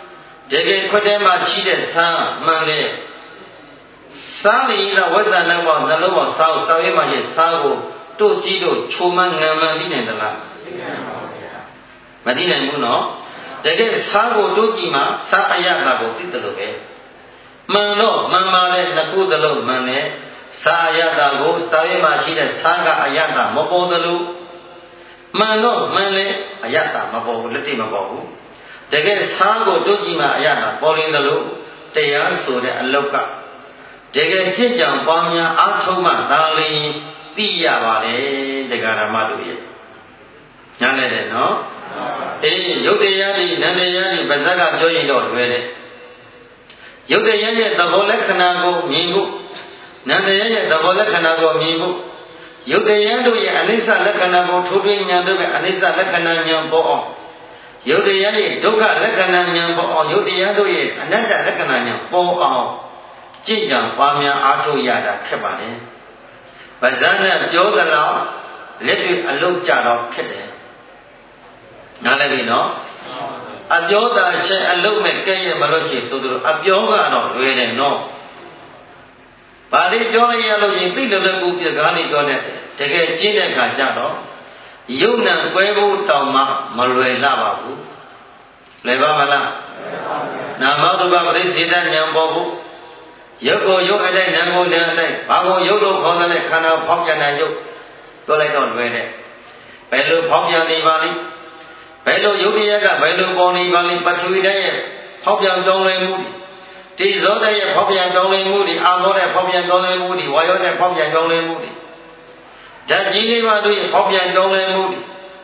တကယ်ခွက်ထဲမှာရှိတဲ့ဆန်းမှန်လေစားရည်ကဝဇ္ဇနာပေါင်းနှလုံးပေါင်းစားစားရမှရှိစားကိုတို့ကြည့်တို့ချိုမှန်ငံမှန်သိနိုင်သလားမသိနိုင်ဘူးနော်တကယ်စားကိုတို့ကြည့်မှစားအယတာကိုသိတယ်လို့ပဲမှန်တော့မှန်ပါလေနှစ်ခုသလုံးမှန်တယ်စားအယတာကိုစားရမှရှိတဲ့စားကအယတာမပေါ်သလိုမှန်တော့မှန်လေအယတာမပေါ်ဘူးလက်တိမပေါ်ဘူးတကယ်စားကိုတို့ကြည့်မှအယတာပေါ်ရင်လို့တရားဆိုတဲ့အလောက်ကတကယ်ကြင်ကြံပွားများအားထုတ်မှသာလျှင်သိရပါလေတရားဓမ္မတို့ရဲ့ညားလိုက်တယ်နော်အေးယုတ်တရားဒီနန္တရားဒီဗဇက်ကပြောရင်တော့လွယ်တယ်ယုတ်တရားရဲ့သဘောလက္ခဏာကိုမြင်ဖို့နန္တရားရဲ့သဘောလက္ခဏာကိုမြင်ဖို့ယုတ်တရားတို့ရဲ့အနိစ္စလက္ခဏာကိုထိုးထွင်းဉာဏ်တို့ရဲ့အနိစ္စလက္ခဏာဉာဏ်ပေါ်အောင်ယုတ်တရားရဲ့ဒုက္ခလက္ခဏာဉာဏ်ပေါ်အောင်ယုတ်တရားတို့ရဲ့အနတ္တလက္ခဏာဉာဏ်ပေါ်အောင်ကြည်ကြံပွားများအားထုတ်ရတာခက်ပါလေဗဇန်နဲ့ပြောသလောက်လက်တွေ့အလုတ်ကြတော့ခက်တယ်နားလည်ပြီနော်အပြောတာရှင်းအလုတ်မဲ့ကဲ့ရဲ့မလို့ရှိဆိုသလိုအပြောကတော့လွယ်တယ်နော်ဘာလို့ပြောရရလို့ရင်သိတယ်လည်းကိုပြကားနေပြောတဲ့တကယ်ကျင့်တဲ့အခါကျတော့ယုံနာကွဲဖို့တောင်မှမလွယ်လာပါဘူးလွယ်ပါမလားနာမရူပပရိစ္ဆေဒဉာဏ်ပေါ်ဖို့ရုပ်ကိုရုပ်အတိုင်းနာမ်ကိုနာမ်အတိုင်းဘာကိုရုပ်လို့ခေါ်တဲ့ခန္ဓာဖောက်ပြန်တဲ့ရုပ်ပြောလိုက်တော့လွယ်တယ်ဘယ်လိုဖောက်ပြန်နေပါလိမ့်ဘယ်လိုယုတ်တရားကဘယ်လိုပေါ်နေပါလိမ့်ပထဝီဓာတ်ရဲ့ဖောက်ပြန်ပြောင်းလဲမှုဒီဇောဓာတ်ရဲ့ဖောက်ပြန်ပြောင်းလဲမှုဒီအာဘောဓာတ်ဖောက်ပြန်ပြောင်းလဲမှုဒီဝါယောဓာတ်ဖောက်ပြန်ပြောင်းလဲမှုဒီဓာတ်ကြီးလေးပါးတို့ရဲ့ဖောက်ပြန်ပြောင်းလဲမှုဒီ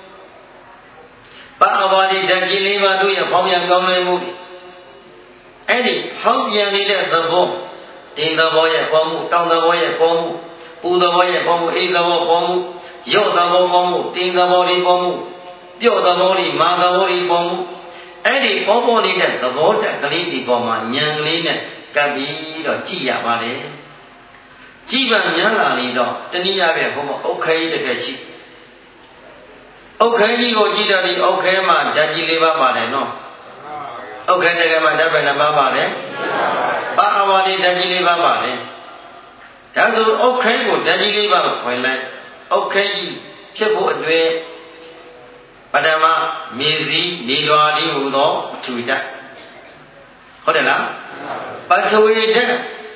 ပါအဝါဒီဓာတ်ကြီးလေးပါးတို့ရဲ့ဖောက်ပြန်ပြောင်းလဲမှုဒီအဲ့ဒီဖောက်ပြန်နေတဲ့သဘောတင်းသဘောရဲ့ပေါ်မှုတောင်သဘောရဲ့ပေါ်မှုပူသဘောရဲ့ပေါ်မှုအိသဘောပေါ်မှုရော့သဘောပေါ်မှုတင်းသဘောတွေပေါ်မှုပြော့သဘောတွေမာသဘောတွေပေါ်မှုအဲ့ဒီပေါ်ပေါ်နေတဲ့သဘောတက်ကလေးဒီပေါ်မှာဉာဏ်ကလေးနဲ့ကပ်ပြီးတော့ကြည့်ရပါလေကြည့်ပါများလာလေတော့တနည်းအားဖြင့်ဘုံမှာအုတ်ခဲကြီးတစ်ခဲရှိအုတ်ခဲကြီးကိုကြည့်တော့ဒီအုတ်ခဲမှာဓာတ်ကြီးလေးပါပါတယ်နော်အုတ်ခဲတစ်ခဲမှာဓာတ်ပဲနှစ်ပါးပါတယ်ပါအဝါလေးဓာတ်ကြီးလေးပါပါတယ်ဒါဆိုအုတ်ခဲကိုဓာတ်ကြီးလေးပါကိုခွင်လိုက်အုတ်ခဲကြီးဖြစ်ဖို့အတွက်ပထမမြေစီမြေလွာလေးဟူသောပထဝီဓာတ်ဟုတ်တယ်လားပထဝီဓာတ်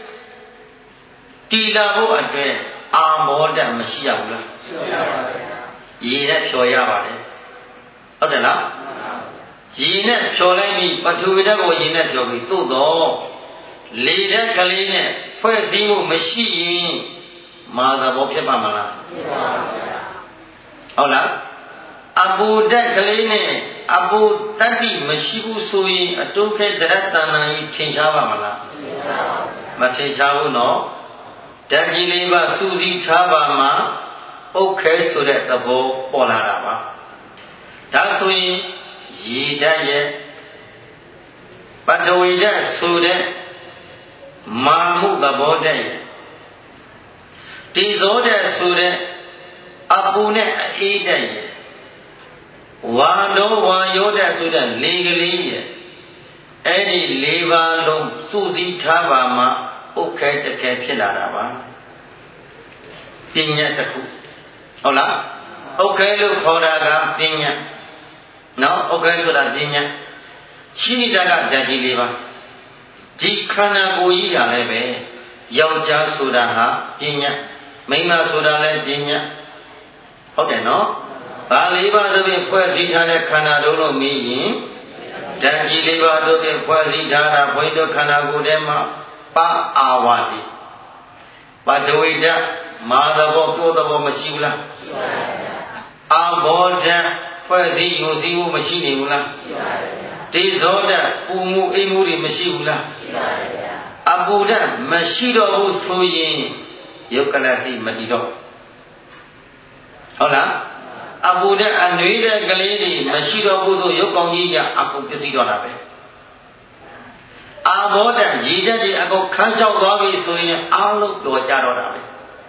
တီလာဖို့အတွက်အာမောဓာတ်မရှိရဘူးလားရှိရပါတယ်ရေနဲ့ဖြော်ရပါတယ်ဟုတ်တယ်လားရေနဲ့ဖြော်လိုက်ပြီးပထဝီဓာတ်ကိုရေနဲ့ဖြော်ပြီးသို့တော့လေဓာတ်ကလေးနဲ့ဖွဲ့စည်းမှုမရှိရင်မာသဘောဖြစ်ပါမလားဖြစ်ပါဘူးဟုတ်လားအပူဓာတ်ကလေးနဲ့အပူတတ္တိမရှိဘူးဆိုရင်အတုခဲဒရတ္တနာကြီးထင်ရှားပါမလားမထင်ရှားဘူးနော်ဓာတ်ကြီးလေးပါစူးစီးထားပါမှာအုတ်ခဲဆိုတဲ့သဘောပေါ်လာတာပါဒါဆိုရင်ရေဓာတ်ရဲ့ပထဝီဓာတ်ဆိုတဲ့မာမှုသဘောတည်းဒီဇောဓာတ်ဆိုတဲ့အပူနဲ့အေးတည်းဝါတော်ဝါယောဓာတ်ဆိုတဲ့လေကလေးရဲ့အဲ့ဒီလေးပါးလုံးစုစည်းထားပါမှဥက္ခဲတခဲဖြစ်လာတာပါပညာတစ်ခုဟုတ်လားဥက္ခဲလို့ခေါ်တာကပညာနော်ဥက္ခဲဆိုတာပညာရှိနေတာကဓာတ်ကြီးလေးပါဒီခန္ဓာကိုယ်ကြီးရလည်းပဲယောက်ျားဆိုတာဟာပညာမိန်းမဆိုတာလည်းပညာဟုတ်တယ်နော်ဘာလေးပါးတို့ဖြင့်ဖွဲ့စည်းထားတဲ့ခန္ဓာတို့လို့မြင်ရင်ဓာတ်ကြီးလေးပါးတို့ဖြင့်ဖွဲ့စည်းထားတာဘုန်းကြီးတို့ခန္ဓာကိုယ်ထဲမှာပါအာဝါတိပထဝီဓာတ်မာသဘောပြောသဘောမရှိဘူးလားရှိပါပါအာဘောဓာတ်ဖွဲ့စည်းယူစည်းမှုမရှိနေဘူးလားရှိပါပါဒီဇောဓာတ်ပူမှုအိမ်မှုတွေမရှိဘူးလားရှိပါပါအပူဓာတ်မရှိတော့ဘူးဆိုရင်ယုတ်ကလစီမတည်တော့ဟုတ်လားအပူတဲ့အနှွေးတဲ့ကလေးတွေမရှိတော့ဘူးဆိုရုပ်ကောင်းကြီးကအပူပစ္စည်းတော့တာပဲအာဘောဓာတ်ရည်ဓာတ်တွေအကုန်ခန်းချောက်သွားပြီဆိုရင်အားလုံးတော်ကြတော့တာပဲ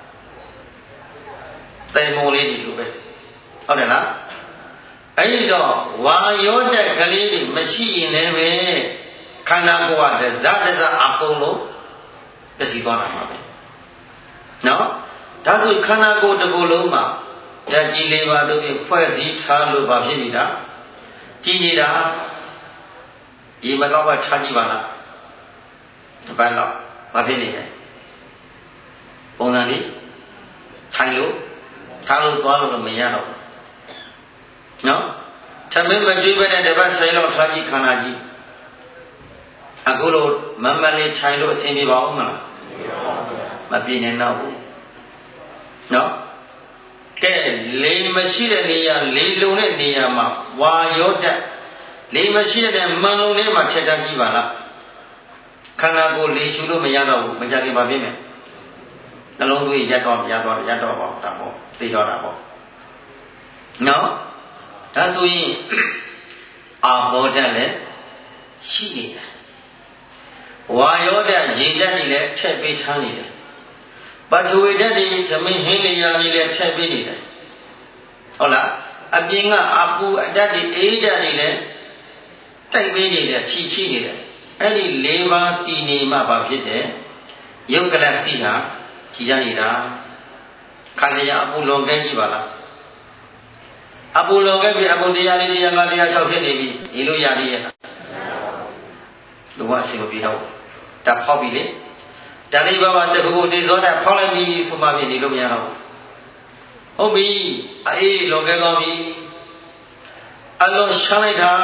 တေမုံလေးတွေလိုပဲဟုတ်တယ်လားအဲ့ဒီတော့ဝါယောဓာတ်ကလေးတွေမရှိရင်လည်းပဲခန္ဓာကိုယ်ကဇာတဇအကုန်လုံးပျက်စီးသွားတာမှာပဲနော်ဒါဆိုခန္ဓာကိုယ်တစ်ခုလုံးမှာဓာတ်ကြီးလေးပါတို့ဖြင့်ဖွဲ့စည်းထားလို့ဘာဖြစ်နေတာကြီးနေတာရေမတော့ထားကြည့်ပါလားတစ်ပတ်လောက်ဘာဖြစ်နေလဲပုံစံလေးထိုင်လို့ထားလို့သွားလို့မရတော့ဘူးနော်ထမင်းမကြွေးပဲနဲ့တစ်ပတ်ဆိုင်လောက်ထားကြည့်ခန္ဓာကြီးအခုလိုမမလေးထိုင်လို့အဆင်ပြေပါဦးမလားမပြေနိုင်တော့ဘူးနော်ကဲလေမရှိတဲ့နေရာလေလုံတဲ့နေရာမှာဝါရောတက်လေမရှိတဲ့မန်လုံးလေးမှာထည့်ထားကြည့်ပါလားခန္ဓာကိုယ်လေရှူလို့မရတော့ဘူးမကြခင်ပါပြင်မယ်နှလုံးသွေးရက်တော့ရတော့ရတော့ပေါ့ဒါပေါ့သိတော့တာပေါ့နော်ဒါဆိုရင်အာဘောဓာတ်လည်းရှိနေတယ်ဝါယောဓာတ်ရေဓာတ်တွေလည်းထည့်ပေးထားနေတယ်ပထဝီဓာတ်တွေသမင်းဟင်းနေရာတွေလည်းထည့်ပေးနေတယ်ဟုတ်လားအပြင်ကအပူအဓာတ်တွေအေးဓာတ်တွေလည်းတိုက်ပေးနေတယ်ချီချီနေတယ်အဲ့ဒီ၄ပါးတည်နေမှဘာဖြစ်တယ်ယုတ်ကလစီဟာကြည်ရနေတာခန္ဓာရအပူလွန်ခဲ့ကြည့်ပါလားအပူလွန်ခဲ့ပြီအပူတရားလေးတရားငါးတရား၆ဖြစ်နေပြီဒီလိုရသေးရဲ့လူကအစီမပြေတော့ဒါဖောက်ပြီလေဒါလေးပါပါတခုခုဒီဇောတာဖောက်လိုက်ပြီဆိုမှပြင်နေလို့မရတော့ဘူးဟုတ်ပြီအေးလွန်ခဲ့ကောင်းပြီအလုံးရှမ်းလိုက်တာ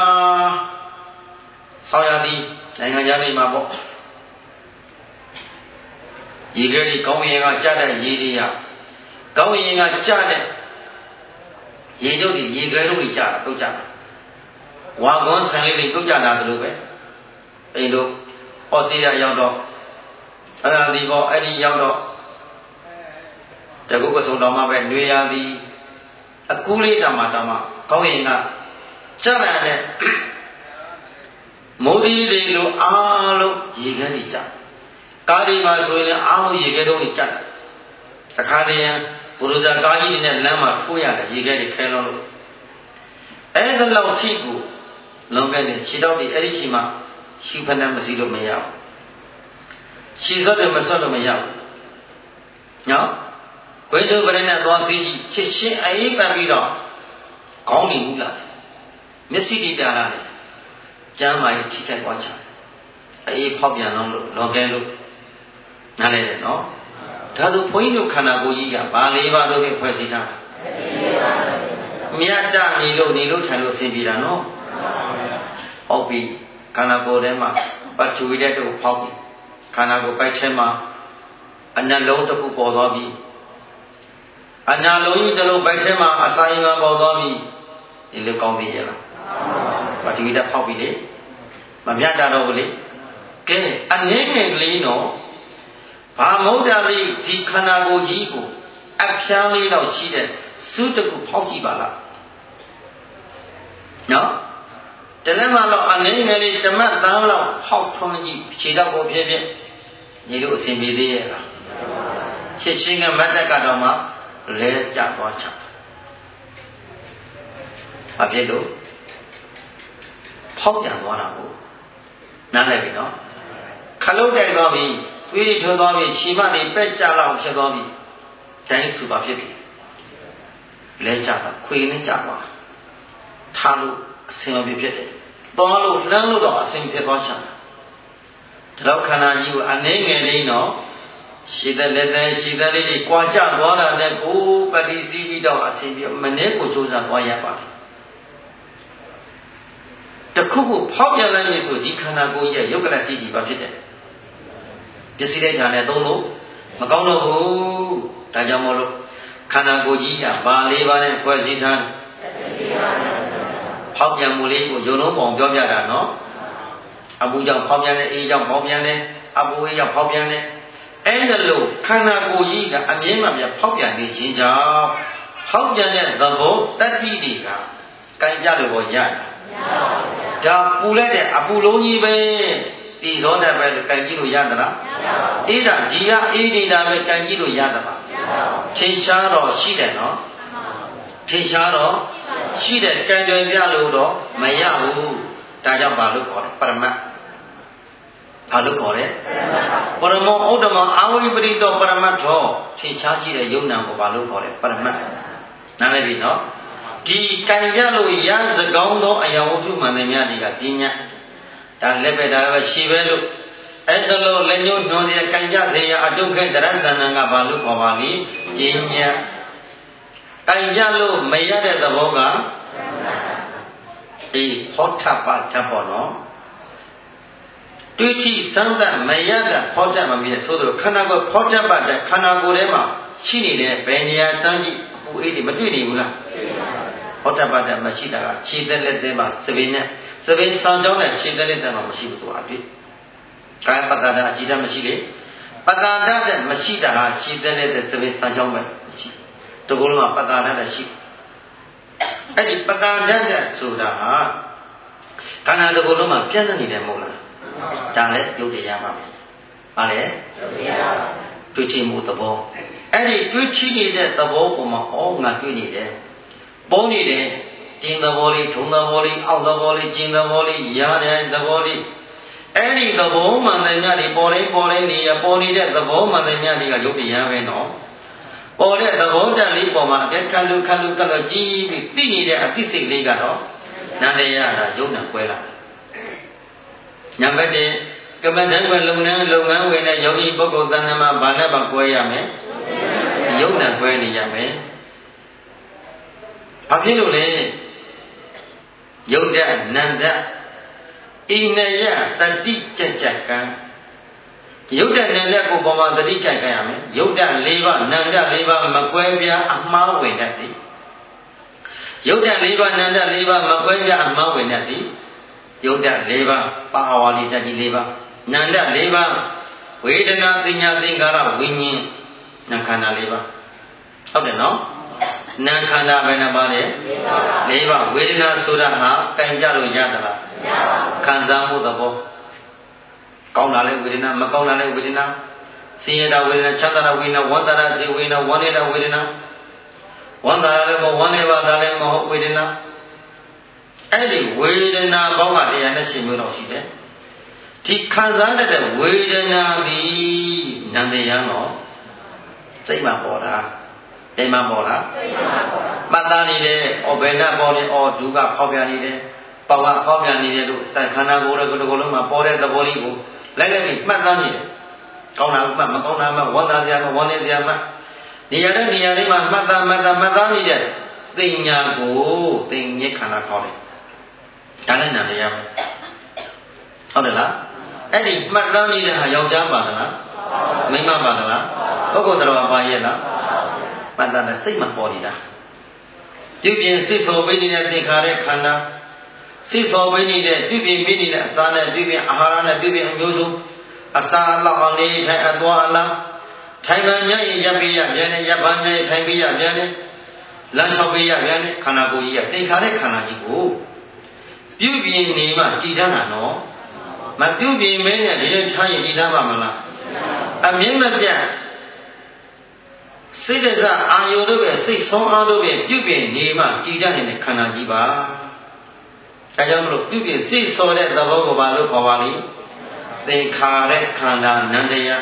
ဆောင်းရသည်နိုင်ငံခြားနေမှာပေါ့ရေခဲတွေကောင်းရင်ကကြတဲ့ရေတွေရကောင်းရင်ကကြတဲ့ရေတို့တွေရေခဲတို့တွေကြတာတုတ်ကြတာဝါကွန်ဆန်လေးတွေတုတ်ကြတာတို့ပဲအိမ်တို့ဩစတြေးလျရောက်တော့အဲ့ဒါဒီပေါ့အဲ့ဒီရောက်တော့တကုတ်ကစုံတော်မှာပဲຫນွေရသည်အကူးလေးတမတမကောင်းရင်ကကြတဲ့မိုးဒီတွေလိုအားလုံးရေခဲတွေကြကားဒီမှာဆိုရင်အားလုံးရေခဲတုံးတွေကြတယ်တခါတည်းဘုရုဇာကားကြီးတွေနဲ့လမ်းမှာထိုးရတယ်ရေခဲတွေခဲလုံးလို့အဲ့ဒါလောက်ထိကိုလွန်ခဲ့တဲ့ခြေတော့တွေအဲ့ဒီချိန်မှာရှုဖဏမစီလို့မရဘူးခြေစောတယ်မစောလို့မရဘူးနော်ခွေးတို့ကလည်းနဲ့သွားပြီးချစ်ရှင်းအေးပတ်ပြီးတော့ခေါင်းနေဘူးလားမျက်စိတွေပြလာတယ်ကျမ်းမာရေးထိခိုက်သွားချင်အေးဖောက်ပြန်တော့လို့လောကဲလို့နားလဲတယ်နော်ဒါဆိုဘုန်းကြီးတို့ခန္ဓာကိုယ်ကြီးကဘာလေးပါလို့ဖွဲ့စည်းထားတာမြတ်တနေလို့နေလို့ထိုင်လို့အဆင်ပြေတာနော်ဟုတ်ပြီခန္ဓာကိုယ်ထဲမှာပထဝီဓာတ်ကိုဖောက်ပြီခန္ဓာကိုယ်ပိုက်ထဲမှာအနလုံးတစ်ခုပေါ်သွားပြီအနာလုံးကြီးတစ်လုံးပိုက်ထဲမှာအစာရင်ကပေါ်သွားပြီဒီလိုကောင်းသေးရဲ့လားပထဝီဓာတ်ဖောက်ပြီလေမမြတ်တာတော့ဘူးလေကဲအနေငယ်ကလေးတော့ဘာမဟုတ်တာလေးဒီခန္ဓာကိုယ်ကြီးကိုအဖြန်းလေးတော့ရှိတဲ့စုတခုဖောက်ကြည့်ပါလားနော်တလည်းမတော့အနေငယ်လေးဓမ္မသန်းလောက်ဖောက်ထွန်းကြည့်ခြေတော့ကိုဖြစ်ဖြစ်ညီတို့အစဉ်ပြေသေးရဲ့လားရှင်းရှင်းကမတ်တက်ကတော့မှလဲကြသွားချအဖြစ်လို့ဖောက်ပြန်သွားတာကိုနားလည်ပြီနော်ခလုတ်တိုက်သွားပြီသွေးထွေးသွားပြီခြေမတွေပက်ကြလောက်ဖြစ်သွားပြီတိုင်းစုပါဖြစ်ပြီလဲကြတာခွေနဲ့ကြသွားထားလို့အဆင်မပြေဖြစ်တယ်သွားလို့လမ်းလို့တော့အဆင်ပြေသွားချင်တယ်ဒါတော့ခန္ဓာကြီးကိုအနေငယ်လေးနော်ရှိတဲ့လက်တဲ့ရှိတဲ့လေးတွေကြွာကြသွားတာနဲ့ကိုပฏิစီပြီးတော့အဆင်ပြေမနေ့ကိုကြိုးစားသွားရပါတယ်တခုခုဖောက်ပြန်လိုက်ပြီဆိုဒီခန္ဓာကိုယ်ရဲ့ယုတ်ကလစီကြီးပါဖြစ်တယ်ပစ္စည်းတဲ့ဌာနဲ့သုံးလို့မကောင်းတော့ဘူးဒါကြောင့်မို့လို့ခန္ဓာကိုယ်ကြီးကဘာလေးပါးနဲ့ဖွဲ့စည်းထားဖောက်ပြန်မှုလေးကိုယုံလုံးပုံပြောပြတာနော်အပူကြောင့်ဖောက်ပြန်တယ်အေးကြောင့်ဖောက်ပြန်တယ်အပူအေးကြောင့်ဖောက်ပြန်တယ်အဲ့ဒါလို့ခန္ဓာကိုယ်ကြီးကအမြဲမှပြဖောက်ပြန်နေခြင်းကြောင့်ဖောက်ပြန်တဲ့သဘောတတ္တိတွေကကံကြလို့ပေါ်ရတယ်ဒါပူလိုက်တဲ့အပူလုံးကြီးပဲဒီဇောတပဲလို့ကံကြည့်လို့ရသလားအေးဒါဒီကအေးနေတာပဲကံကြည့်လို့ရသလားထင်ရှားတော့ရှိတယ်နော်ထင်ရှားတော့ရှိတယ်ကံကြွယ်ပြလို့တော့မရဘူးဒါကြောင့်ဘာလို့ခေါ်လဲပရမတ်ဘာလို့ခေါ်လဲပရမောဥဒ္ဓမအာဝိပရိတောပရမတ်ထောထင်ရှားရှိတဲ့ယုံနာကိုဘာလို့ခေါ်လဲပရမတ်နားလည်ပြီနော်ဒီကံရလို့ရစကောင်းသောအရာဝတ္ထုမှန်တယ်များဒီကပညာဒါလည်းပဲဒါပဲရှိပဲလို့အဲ့ဒါလို့လက်ညှိုးနှောစရာကံကြစေရအတုခဲတရတဏ္ဏကဘာလို့ခေါ်ပါလိပညာကံကြလို့မရတဲ့သဘောကအေးဟောထပါထပေါ်နော်တွေ့ထိစမ်းသပ်မရတဲ့ဟောတတ်မှမပြီးဆိုတော့ခန္ဓာကိုယ်ဟောတတ်ပါတဲ့ခန္ဓာကိုယ်ထဲမှာရှိနေတဲ့ဘယ်နေရာစမ်းကြည့်အပူအေးတွေမတွေ့နေဘူးလားဟောတတ်ပါတဲ့မရှိတာကခြေသက်လက်သက်မှာသပင်နဲ့သပင်ဆံကြောင်းနဲ့ခြေသက်လက်သက်မှာမရှိဘူးသူအတွေ့ကာယပတ္တတာအကြည့်တတ်မရှိလေပတ္တတာတဲ့မရှိတာဟာခြေသက်လက်သက်သပင်ဆံကြောင်းပဲရှိတကူလုံးကပတ္တတာတဲ့ရှိအဲ့ဒီပတ္တတာတဲ့ဆိုတာဟာခန္ဓာတကူလုံးမှာပြန့်နေတယ်မဟုတ်လားဒါလည်းယုတ်တရားပါပဲ။ဘာလဲယုတ်တရားပါ။တွေ့ချင်မှုသဘောအဲ့ဒီတွေ့ချနေတဲ့သဘောပေါ်မှာဩငါတွေ့နေတယ်။ပုံနေတယ်တင်းသဘောလေးထုံသဘောလေးအောက်သဘောလေးကျင်းသဘောလေးရတဲ့သဘောလေးအဲ့ဒီသဘောမှန်တယ်ညဒီပေါ်လေးပေါ်လေးနေရပေါ်နေတဲ့သဘောမှန်တယ်ညဒီကယုတ်တရားပဲနော်။ပေါ်တဲ့သဘောတန်လေးပေါ်မှာအကဲခန့်လူခန့်လူကလည်းကြီးပြီးသိနေတဲ့အသိစိတ်လေးကတော့နာတရားတာယုတ်နဲ့ကွဲလာနံပါတ်တစ်ကမ္မဋ္ဌာန်းကလုပ်ငန်းလုပ်ငန်းဝင်တဲ့ယောဂီပုဂ္ဂိုလ်တဏ္ဍာမှာဘာနဲ့ပါကွဲရမယ်ယုတ်နဲ့ကွဲနေရမယ်ဘာဖြစ်လို့လဲယုတ်တနန္တဣနယတတိကြကြကံယုတ်တနန္တကိုပေါ်မှာတတိကြကြရမယ်ယုတ်တ၄ပါးနန္တ၄ပါးမကွဲပြားအမှားဝင်တတ်သည်ယုတ်တ၄ပါးနန္တ၄ပါးမကွဲပြားအမှားဝင်တတ်သည်ယုတ်တ၄ပါးပါဝါလိတတိ၄ပါးနန္တ၄ပါးဝေဒနာသင်ညာသင်္ကာရဝိညာဉ်နာခန္ဓာ၄ပါးဟုတ်တယ်နော်နာခန္ဓာဘယ်နှပါးလဲ၄ပါးဝေဒနာဆိုတာဟာကံကြလို့ရသလားမရပါဘူးခံစားမှုသဘောကောင်းတာလဲဝေဒနာမကောင်းတာလဲဝေဒနာဆင်းရဲတာဝေဒနာချမ်းသာတာဝေဒနာဝမ်းသာတာစေဝေဒနာဝမ်းနေတာဝေဒနာဝမ်းသာတာလည်းမဝမ်းနေပါတာလည်းမဟုတ်ဝေဒနာအဲ့ဒီဝေဒနာပေါင်းကတရားနဲ့ရှင်မျိုးတော့ရှိတယ်ဒီခံစားရတဲ့ဝေဒနာသည်နန္တရားတော့စိတ်မှာပေါ်တာအိမ်မှာပေါ်တာစိတ်မှာပေါ်တာမှတ်သားနေတယ်ဩဘယ်နဲ့ပေါ်နေဩဒုကဖောက်ပြန်နေတယ်ပေါက်ကဖောက်ပြန်နေတယ်လို့ခန္ဓာကိုယ်ရဲ့ကိုယ်လုံးမှာပေါ်တဲ့သဘောလေးကိုလိုက်လိုက်ပြီးမှတ်သားနေတယ်ကောင်းတာမှမကောင်းတာမှဝမ်းသာစရာမှဝမ်းနည်းစရာမှနေရာတဲ့နေရာလေးမှာမှတ်သားမှတ်သားမှတ်သားနေတဲ့သိညာကိုသိဉ္ဇခန္ဓာခေါ်တယ်ဒါနဲ့နာတရားပဲဟုတ်တယ်လားအဲ့ဒီမှတ်သားနေတဲ့ဟာယောက်ျားပါသလားမိန်းမပါသလားပုဂ္ဂိုလ်တော်ပါရဲ့လားမှတ်သားတဲ့စိတ်မှာပေါ်နေတာပြုပြင်စိတ်ဆော်ပေးနေတဲ့သင်္ခါရခန္ဓာစိတ်ဆော်ပေးနေတဲ့ပြုပြင်ပေးနေတဲ့အစာနဲ့ပြုပြင်အာဟာရနဲ့ပြုပြင်အမျိုးစုံအစာအလောက်အောင်လေးထိုင်အသွားအလားထိုင်မှန်များရင်ရပ်ပေးရပြန်တယ်ရပ်ပန်းနဲ့ထိုင်ပေးရပြန်တယ်လမ်းလျှောက်ပေးရပြန်တယ်ခန္ဓာကိုယ်ကြီးကသင်္ခါရခန္ဓာကြီးကိုပြုပြင်နေမှတည်တတ်တာနော်မပြုပြင်မဲနဲ့ဒီလိုထားရင်တည်တတ်ပါမလားအမြင်မပြတ်စိတ်တစအာယုတို့ပဲစိတ်ဆုံးအားတို့ပဲပြုပြင်နေမှတည်တတ်နေတဲ့ခန္ဓာကြီးပါဒါကြောင့်မလို့ပြုပြင်စိတ်ဆော်တဲ့သဘောကိုဘာလို့ခေါ်ပါလိမ့်သင်္ခါရခန္ဓာနန္တရား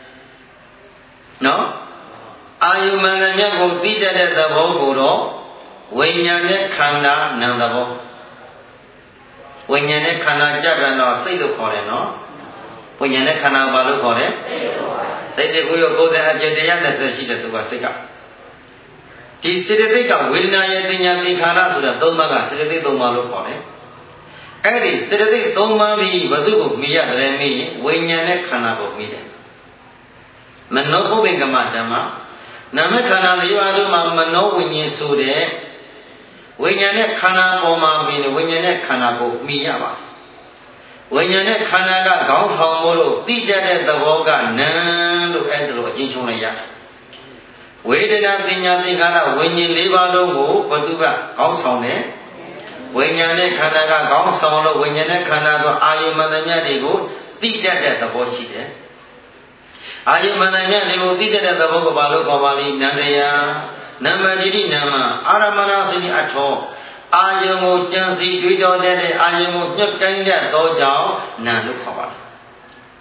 နော်အာယုမန္တမြတ်ကိုသိတတ်တဲ့သဘောကိုတော့ဝိညာဉ်နဲ့ခန္ဓာနံသဘောဝိညာဉ်နဲ့ခန္ဓာကြပြန်တော့စိတ်လို့ခေါ်တယ်နော်ဝိညာဉ်နဲ့ခန္ဓာဘာလို့ခေါ်တယ်စိတ်ကိုရောကိုယ်တဲ့အကျင့်တရားနဲ့ဆက်ရှိတဲ့သူကစိတ်ကဒီစေတသိက်ကဝေဒနာရဲ့တင်ညာသင်္ခါရဆိုတဲ့သုံးပါးကစေတသိက်သုံးပါးလို့ခေါ်တယ်အဲ့ဒီစေတသိက်သုံးပါးဒီဘသူကိုမိရတယ်မိရင်ဝိညာဉ်နဲ့ခန္ဓာကိုမိတယ်မနောဥပ္ပေကမဓမ္မနာမခန္ဓာ၄ပါးတို့မှာမနောဝိညာဉ်ဆိုတဲ့ဝိညာဉ်နဲ့ခန္ဓာပေါ်မှာပြီးဝိညာဉ်နဲ့ခန္ဓာကိုမိရပါဝိညာဉ်နဲ့ခန္ဓာကခေါင်းဆောင်မို့လို့သိတတ်တဲ့သဘောကနံလို့အဲ့ဒါလိုအချင်းချုံလိုက်ရဝေဒနာပညာသင်္ခါရဝိညာဉ်၄ပါးလုံးကိုဘသူကခေါင်းဆောင်တယ်ဝိညာဉ်နဲ့ခန္ဓာကခေါင်းဆောင်လို့ဝိညာဉ်နဲ့ခန္ဓာကအာယုမန္တမြတ်တွေကိုသိတတ်တဲ့သဘောရှိတယ်အာယုမန္တမြတ်တွေကိုသိတတ်တဲ့သဘောကဘာလို့ခေါ်ပါလိမ့်နန္တရားနမတိတိနမအာရမဏစိတိအထောအာယုံကိုကြံစီတွေးတော်တဲ့အာယုံကိုညှက်ကိုင်းတဲ့သောကြောင့်နာလို့ခေါ်ပါတယ်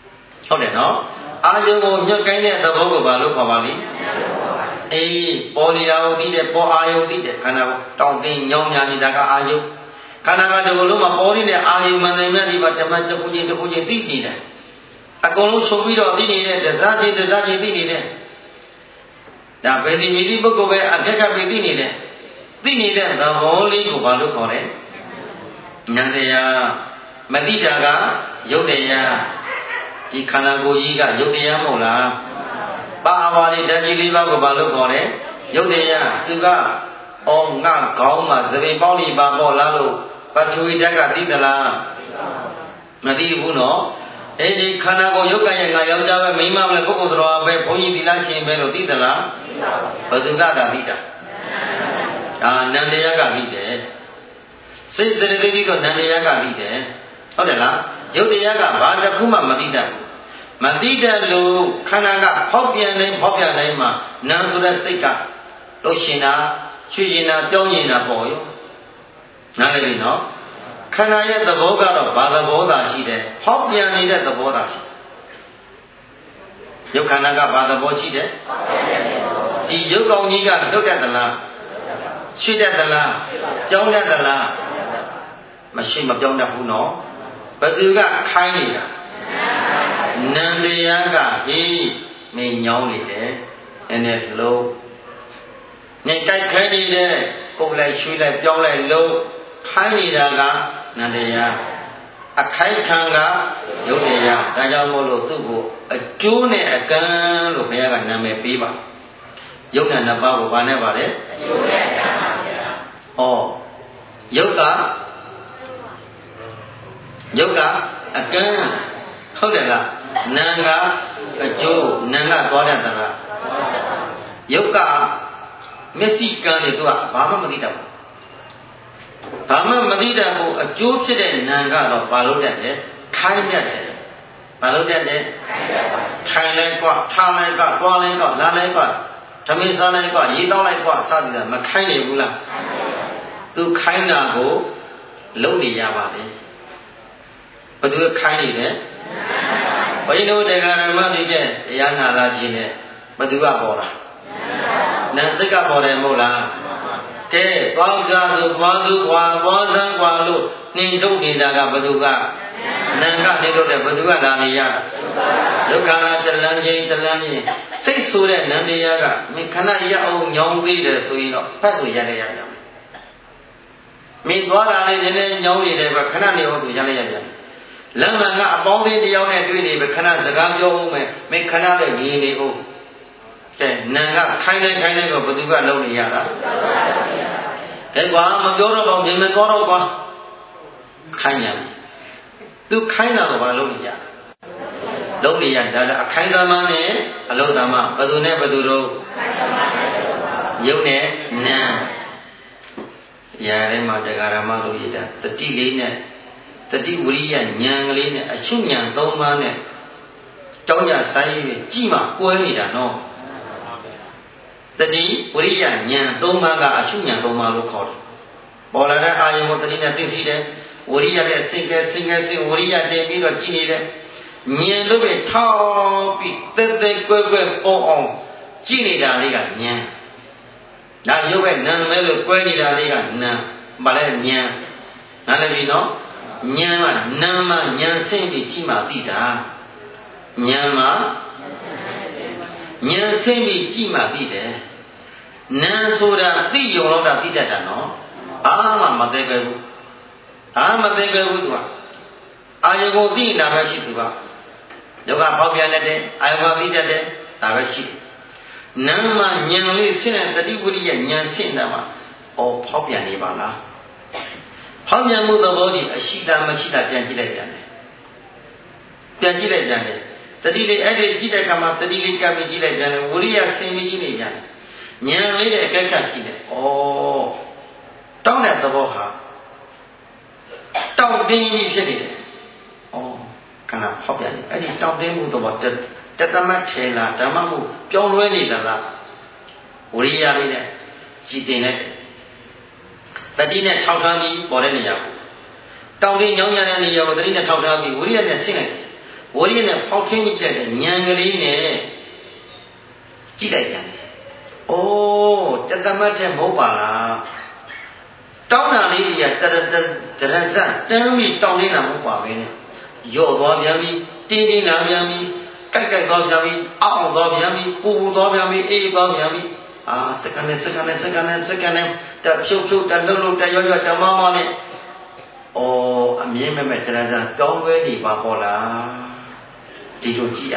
ဟုတ်တယ်နော်အာယုကိုညှက်ကိုင်းတဲ့သဘောကိုဘာလို့ခေါ်ပါလိမ့်အေးပေါ်နေတာကိုသိတယ်ပေါ်အာယုသိတယ်ခန္ဓာကိုတောင်းတင်းညောင်းညာနေတာကအာယုခန္ဓာကဒီလိုလုံးမှာပေါ်နေတဲ့အာယုမှန်တယ်မြတ်ဒီမှာဓမ္မတစ်ခုချင်းတစ်ခုချင်းသိနေတယ်အကုန်လုံးချုပ်ပြီးတော့သိနေတဲ့တစားချင်းတစားချင်းသိနေတယ်ဒါဘယ်ဒီမိဒီပုဂ္ဂိုလ်ပဲအခက်ကပဲသိနေတယ်သိနေတဲ့သဘောလေးကိုဘာလို့ခေါ်လဲဉာဏ်တရားမသိတာကယုတ်တရားဒီခန္ဓာကိုယ်ကြီးကယုတ်တရားမဟုတ်လားပါအပါလေးဓာတ်ကြီးလေးပါးကိုဘာလို့ခေါ်လဲယုတ်တရားသူကအော်ငါခေါင်းမှာသပင်ပေါင်းလေးပါပေါ်လာလို့ပထဝီဓာတ်ကသိသလားမသိဘူးနော်အဲ့ဒီခန္ဓာကိုယ်ယုတ်ကရဲ့ငါယောက်ျားပဲမိန်းမပဲပုဂ္ဂိုလ်တော်ပဲဘုန်းကြီးသီလရှင်ပဲလို့သိသလားဘယ်သူကသာသိတာအာနန္တရားကသိတယ်စိတ်တရတိတော့နန္တရားကသိတယ်ဟုတ်တယ်လားယုတ်တရားကဘာတစ်ခုမှမသိတတ်ဘူးမသိတတ်လို့ခန္ဓာကဖောက်ပြန်နေဖောက်ပြန်နေမှာနာမ်ဆိုတဲ့စိတ်ကလို့ရှင်တာချွေရင်တာပြောင်းရင်တာပေါ်ရောနားလည်ပြီနော်ခန္ဓာရဲ့သဘောကတော့ဘာသဘောသာရှိတယ်ဖောက်ပြန်နေတဲ့သဘောသာရှိယုတ်ခန္ဓာကဘာသဘောရှိတယ်ဒီယုတ်ကောင်ကြီးကလွတ်တတ်သလားရွှေ့တတ်သလားပြောင်းတတ်သလားမရှိမပြောင်းတတ်ဘူးနော်ဘယ်သူကခိုင်းနေတာနန္တရားကဟေးမင်းညောင်းနေတယ်နည်းနည်းလုံးနေတိုက်ခဲနေတယ်ပုတ်လိုက်ရွှေ့လိုက်ပြောင်းလိုက်လုံးခိုင်းနေတာကနန္တရားအခိုက်ခံကယုတ်တရားဒါကြောင့်မို့လို့သူ့ကိုအကျိုးနဲ့အကံလို့ဘုရားကနာမည်ပေးပါယုတ်နဲ့နှစ်ပါးကိုဘာနဲ့ပါလဲအကျိုးနဲ့အကံပါဗျာဩယုတ်ကယုတ်ကအကံဟုတ်တယ်လားနာမ်ကအကျိုးနာမ်ကသွားတတ်သလားယုတ်ကမျက်စိကံတွေသူကဘာမှမသိတတ်ဘူးဘာမှမသိတတ်ဘူးအကျိုးဖြစ်တဲ့နာမ်ကတော့ဘာလို့တတ်လဲခိုင်းတတ်တယ်ဘာလို့တတ်လဲခိုင်းလိုက်กว่าထားလိုက်กว่าသွားလိုက်กว่าလာလိုက်กว่าဓမင်းစားလိုက်กว่าရေတောက်လိုက်กว่าစသည်ကမခိုင်းနေဘူးလားသူခိုင်းတာကိုလုံးနေရပါလေဘယ်သူခိုင်းနေလဲဘုန်းကြီးတို့တရားဓမ္မတွေတဲ့တရားနာလာခြင်းနဲ့ဘယ်သူကပေါ်တာနာစိတ်ကပေါ်တယ်မဟုတ်လားကဲသွားကြဆိုသွားစုကွာသွားစမ်းကွာလို့နှင်ထုတ်နေတာကဘယ်သူကနာကနေထုတ်တယ်ဘယ်သူကလာနေရတာဒုက္ခနာတလန်းချင်းတလန်းချင်းစိတ်ဆိုတဲ့နန္တရားကမင်းခဏရအောင်ညောင်းသေးတယ်ဆိုရင်တော့ဖတ်လို့ရရရကြမင်းသွားတာလေးနည်းနည်းညောင်းနေတယ်ပဲခဏနေအောင်ဆိုရရရကြလမ်းမှန်ကအပေါင်းအသင်းတယောက်နဲ့တွေ့နေပဲခဏစကားပြောဦးမယ်မင်းခဏလည်းညီနေဦးကဲနာကခိုင်းနေခိုင်းနေတော့ဘယ်သူကလုံးနေရတာကဲကွာမပြောတော့တော့မြင်မသွားတော့ကွာခိုင်းရမယ်သူခိုင်းတာတော့ဘာလုံးနေရလုံးနေရဒါလည်းအခိုင်းသမားနဲ့အလုံးသမားဘယ်သူနဲ့ဘယ်သူတို့ယုတ်နဲ့နာရာထဲမှာတရားဓမ္မတို့ရတာတတိလေးနဲ့တတိဝရိယဉာဏ်ကလေးနဲ့အချုပ်ဉာဏ်သုံးပါးနဲ့တောင်းကြဆိုင်ရင်ကြည်မှကွဲနေတာနော်တတိဝရိယဉာဏ်သုံးပါးကအချုပ်ဉာဏ်သုံးပါးလို့ခေါ်တယ်ပေါ်လာတဲ့အာယုံကိုတတိနဲ့သိသိတယ်ဝရိယနဲ့စိတ်ကစိတ်ကစိတ်ဝရိယတင်ပြီးတော့ကြည်နေတယ်ဉာဏ်တို့ပဲထောက်ပြီးတက်တက်ကွဲကွဲပေါ်အောင်ကြည်နေတာလေးကဉာဏ်ဒါရုပ်ပဲနာမ်ပဲလို့ကွဲနေတာလေးကနာမ်ဘာလဲဉာဏ်နားလည်ပြီနော်ဉာဏ်ကနာမ်မှာဉာဏ်ဆင့်ပြီးကြည့်မှသိတာဉာဏ်မှာဉာဏ်ဆင့်ပြီးကြည့်မှသိတယ်နာမ်ဆိုတာသိရုံတော့တာသိတတ်တာနော်ဘာမှမသိပဲဘူးဘာမှမသိပဲဘူးသူကအာယုကိုသိနေတာပဲရှိသူကယောဂပေါက်ပြန်တဲ့အာယုကိုသိတတ်တယ်ဒါပဲရှိနာမ်မှာဉာဏ်လေးဆင့်တဲ့တတိဝိရိယဉာဏ်ဆင့်တာမှာအော်ဖောက်ပြန်နေပါလားဖောက်ပြန်မှုသဘောဒီအရှိတာမရှိတာပြန်ကြည့်လိုက်ပြန်တယ်ပြန်ကြည့်လိုက်ပြန်တယ်တတိလေးအဲ့ဒီကြည့်တဲ့အခါမှာတတိလေးကပ်ပြီးကြည့်လိုက်ပြန်တယ်ဝိရိယဆင်ပြီးကြည့်နေပြန်တယ်ဉာဏ်လေးနဲ့အကဲခတ်ကြည့်တယ်ဩတောင်းတဲ့သဘောဟာတောင်းတင်းကြီးဖြစ်နေတယ်ဩခဏဖောက်ပြန်တယ်အဲ့ဒီတောင်းတင်းမှုသဘောတတသမတ်ထေလာဓမ္မမှုပြောင်းလဲနေသလားဝိရိယလေးနဲ့ကြည်တင်လိုက်တယ်တတိနဲ့ထောက်ထားပြီးပေါ်တဲ့နေရာကိုတောင်းတင်းညောင်းရတဲ့နေရာကိုတတိနဲ့ထောက်ထားပြီးဝိရိယနဲ့ဆင့်လိုက်တယ်ဝရိယနဲ့ဖောက်ထင်းကြည့်တဲ့ဉာဏ်ကလေးနဲ့ကြည့်လိုက်ကြတယ်။အိုးတသမတ်တဲ့မဟုတ်ပါလား။တောင်းတာလေးတွေကတရတရဇတန်းပြီးတောင်းနေတာမဟုတ်ပါပဲနဲ့။ရော့သွားပြန်ပြီတင်းတင်းလာပြန်ပြီကြိုက်ကြိုက်သွားပြန်ပြီအောက်အောင်သွားပြန်ပြီပူပူသွားပြန်ပြီအေးသွားပြန်ပြီအာစက္ကန့်နဲ့စက္ကန့်နဲ့စက္ကန့်နဲ့စက္ကန့်နဲ့တဖြုတ်ဖြုတ်တလှုပ်လှုပ်တရွရွတမောင်းမောင်းနဲ့အော်အမြင်မဲ့မဲ့တရဇတောင်းဝဲနေပါပေါ့လားဒီလိုကြည့်ရ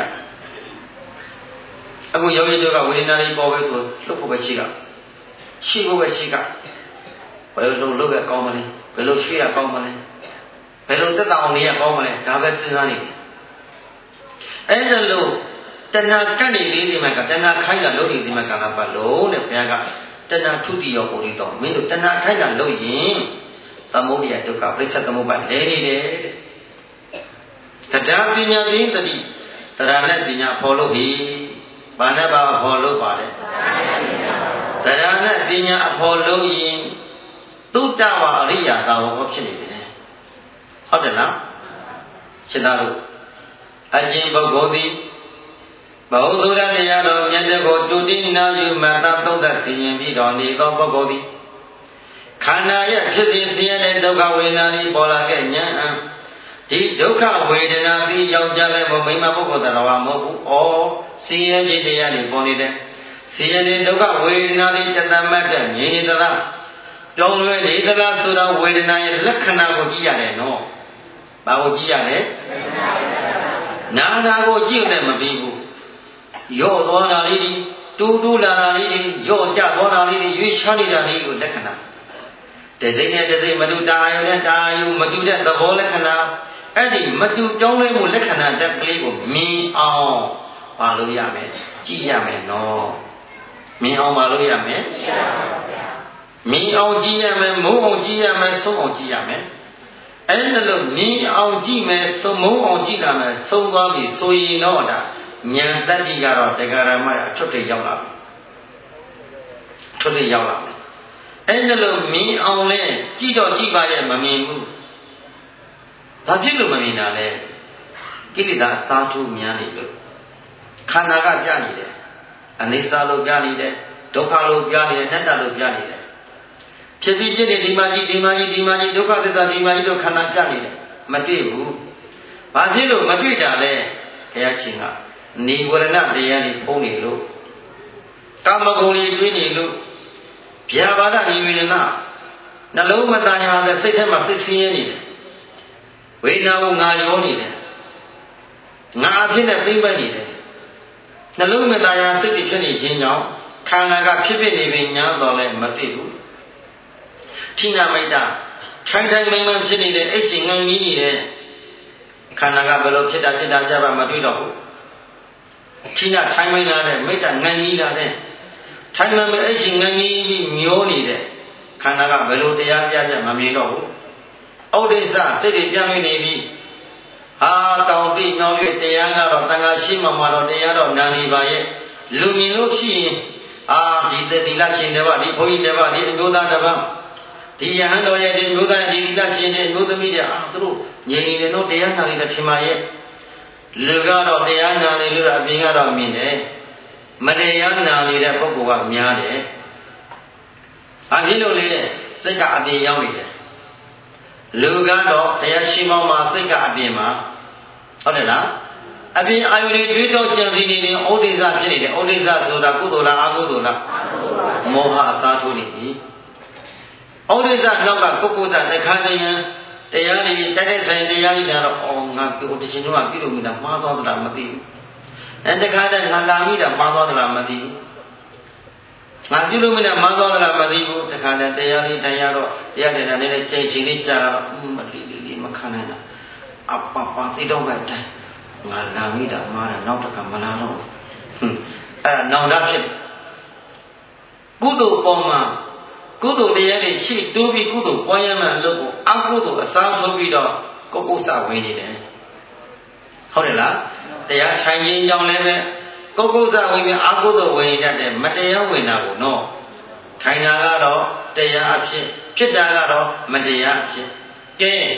အခုယောဂီတို့ကဝေဒနာလေးပေါ်ပဲဆိုလှုပ်ဖို့ပဲရှိကရှိဖို့ပဲရှိကဘယ်လိုလုပ်ရကောင်းမလဲဘယ်လိုရှိရကောင်းမလဲဘယ်လိုသက်သာအောင်နေရကောင်းမလဲဒါပဲစဉ်းစားနေတယ်အဲ့ဒါလို့တဏှာကတ်နေလေးဒီမှာကတဏှာခိုင်းတာလုပ်နေဒီမှာကလာပါလို့တဲ့ဘုရားကတဏှာထုတိယောဟောဒီတော့မင်းတို့တဏှာခိုင်းတာလုပ်ရင်သမုဒိယဒုက္ခပရိစ္ဆေသမုပ္ပါလဲနေတယ်တဲ့တရားပညာပြင်းတတိတရားနဲ့ပညာဖော်လို့ပြီဘာနဲ့ပါဖော်လို့ပါလဲတရားနဲ့ပညာအဖော်လို့ရင်သုတ္တဝအရိယသာဝောဖြစ်နေတယ်ဟုတ်တယ်လားရှင်းသားတို့အကျင့်ပုဂ္ဂိုလ်သည်ဘဝသုရတရားတော်မြတ်တဲ့ကိုတုတိနာယူမတ္တသုဒ္ဓစီရင်ပြီးတော်နေသောပုဂ္ဂိုလ်သည်ခန္ဓာရဲ့ဖြစ်စဉ်ဆင်းရဲတဲ့ဒုက္ခဝေဒနာတွေပေါ်လာခဲ့ဉာဏ်အံဒီဒုက္ခဝေဒနာပြီးယောက်ျားလည်းမမိန်းမပုဂ္ဂိုလ်တော်မဟုတ်ဘူး။အော်ဆင်းရဲခြင်းတရားတွေပေါ်နေတဲ့ဆင်းရဲတဲ့ဒုက္ခဝေဒနာတွေတသမတ်တဲ့ငြိမ်နေသလားပြောင်းလဲနေသလားဆိုတော့ဝေဒနာရဲ့လက္ခဏာကိုကြည့်ရတယ်နော်။ဘာကိုကြည့်ရလဲ။နာနာကိုကြည့်လည်းမပြီးဘူး။ရော့သွားတာလေးတွေတူးတူးလာတာလေးတွေရော့ကျသွားတာလေးတွေရွေးချနေတာလေးကိုလက္ခဏာတစိမ့်နဲ့တစိမ့်မတူတာယုနဲ့တာယုမတူတဲ့သဘောလက္ခဏာအဲ့ဒီမတူကြောင်းလဲမှုလက္ခဏာတက်ကလေးကိုမြင်အောင်ပါလို့ရမယ်ကြည့်ရမယ်နော်မြင်အောင်ပါလို့ရမယ်မြင်အောင်ကြည့်ရမယ်မုန်းအောင်ကြည့်ရမယ်ဆုံးအောင်ကြည့်ရမယ်အဲ့ဒါလို့မြင်အောင်ကြည့်မယ်ဆုံးမုန်းအောင်ကြည့်လာမယ်ဆုံးသွားပြီဆိုရင်တော့ဒါဉာဏ်တတိကတော့တရားရမအထွတ်ထိပ်ရောက်လာပြီထွတ်ထိပ်ရောက်လာပြီအဲ့ဒါလို့မြင်အောင်လဲကြည့်တော့ကြည့်ပါရဲ့မမြင်ဘူးဘာဖြစ်လို့မမြင်တာလဲကိလေသာအစားထိုးများနေလို့ခန္ဓာကပြနေတယ်အနိစ္စလို့ပြနေတယ်ဒုက္ခလို့ပြနေတယ်အနတ္တလို့ပြနေတယ်ဖြစ်ပြီးဖြစ်နေဒီမှာကြီးဒီမှာကြီးဒီမှာကြီးဒုက္ခသစ္စာဒီမှာကြီးတို့ခန္ဓာပြနေတယ်မတွေ့ဘူးဘာဖြစ်လို့မတွေ့တာလဲဘုရားရှင်ကနေဝရဏတရားတွေပုံနေလို့ကာမဂုဏ်တွေတွေးနေလို့ဗျာပါဒနိဝေဒနာနှလုံးမသားညာတဲ့စိတ်ထဲမှာစိတ်ဆင်းရဲနေတယ်ဝိညာဉ်ကိုငါရောနေတယ်ငါအဖြစ်နဲ့သိမ့်ပတ်နေတယ်နှလုံးမသားညာစိတ်တွေဖြစ်နေခြင်းကြောင့်ခန္ဓာကဖြစ်ဖြစ်နေပြီညာတော်လဲမသိဘူးထိနာမိတ်တာထိုင်ထိုင်မှန်မှန်ဖြစ်နေတဲ့အိတ်ရှင်ငိုင်းပြီးနေတဲ့ခန္ဓာကဘယ်လိုဖြစ်တာဖြစ်တာကြပါမတွေ့တော့ဘူးထိနာထိုင်မှန်လာတဲ့မိတ်တာငိုင်းပြီးလာတဲ့ထိုင်မှန်ပဲအိတ်ရှင်ငိုင်းပြီးမျောနေတဲ့ခန္ဓာကဘယ်လိုတရားပြချက်မမြင်တော့ဘူးဩဒိစ္စစိတ်တွေပြန့်လွင့်နေပြီဟာတောင်တိညောင်း၍တရားကတော့တန်ခါရှိမှမှာတော့တရားတော့နာနေပါရဲ့လူမြင်လို့ရှိရင်အာဒီတတိလရှင်တွေပါဒီဘုန်းကြီးတွေပါဒီအမျိုးသားတွေပါဒီယဟန်တော်ရဲ့ဒီမျိုးသားဒီတိလရှင်တွေမျိုးသမီးတွေအာသူတို့ငြိမ်နေတယ်တော့တရားနာနေတဲ့ထင်ပါရဲ့လူကတော့တရားနာနေလို့အပြင်ကတော့မြင်တယ်မတရားနာနေတဲ့ပုဂ္ဂိုလ်ကများတယ်အဖြစ်လို့လေစိတ်ကအပြင်ရောက်နေတယ်လူကတော့တရားရှိမောင်းမှာစိတ်ကအပြင်မှာဟုတ်တယ်လားအပြင်အာယုတွေတွေးတော့ကြံစီနေရင်ဩဒိစ္စဖြစ်နေတယ်ဩဒိစ္စဆိုတာကုသိုလ်လားအကုသိုလ်လားမောဟအစားထိုးနေပြီဩဒိစ္စနောက်ကပုဂ္ဂိုလ်တခါတည်းရန်တရားတွေတက်တဲ့ဆိုင်တရားတွေတော့အော်ငါပြောတရှင်တို့ကပြုလို့မိတာမှားသွားသလားမသိဘူးအဲတခါတည်းငါလာမိတာမှားသွားသလားမသိဘူးငါပြုလို့မနဲ့မှားသွားသလားမသိဘူးတခါတည်းတရားလေးတရားတော့တရားတယ်နဲ့ချိန်ချိန်လေးကြာတော့မလီလီလေးမခံနိုင်တာအပပသိတော့ပဲတိုင်ငါလာမိတာမှားတယ်နောက်တခါမလာတော့ဟွန်းအဲ့ဒါနောင်တဖြစ်ကုသိုလ်ပေါ်မှာကုသိုလ်တရားတွေရှိတိုးပြီးကုသိုလ်ပွားရမှအလုပ်ကိုအကုသိုလ်အစားထိုးပြီးတော့ကိုယ်ကိုယ်စဝင်နေတယ်ဟုတ်တယ်လားတရားထိုင်ခြင်းကြောင့်လည်းပဲကိုယ်ကိုယ်စဝင်ပြီးအကုသိုလ်ဝင်နေတတ်တယ်မတရားဝင်တာကိုနော်ထိုင်တာကတော့တရားအဖြစ်ဖြစ်တာကတော့မတရားအဖြစ်ကဲဩ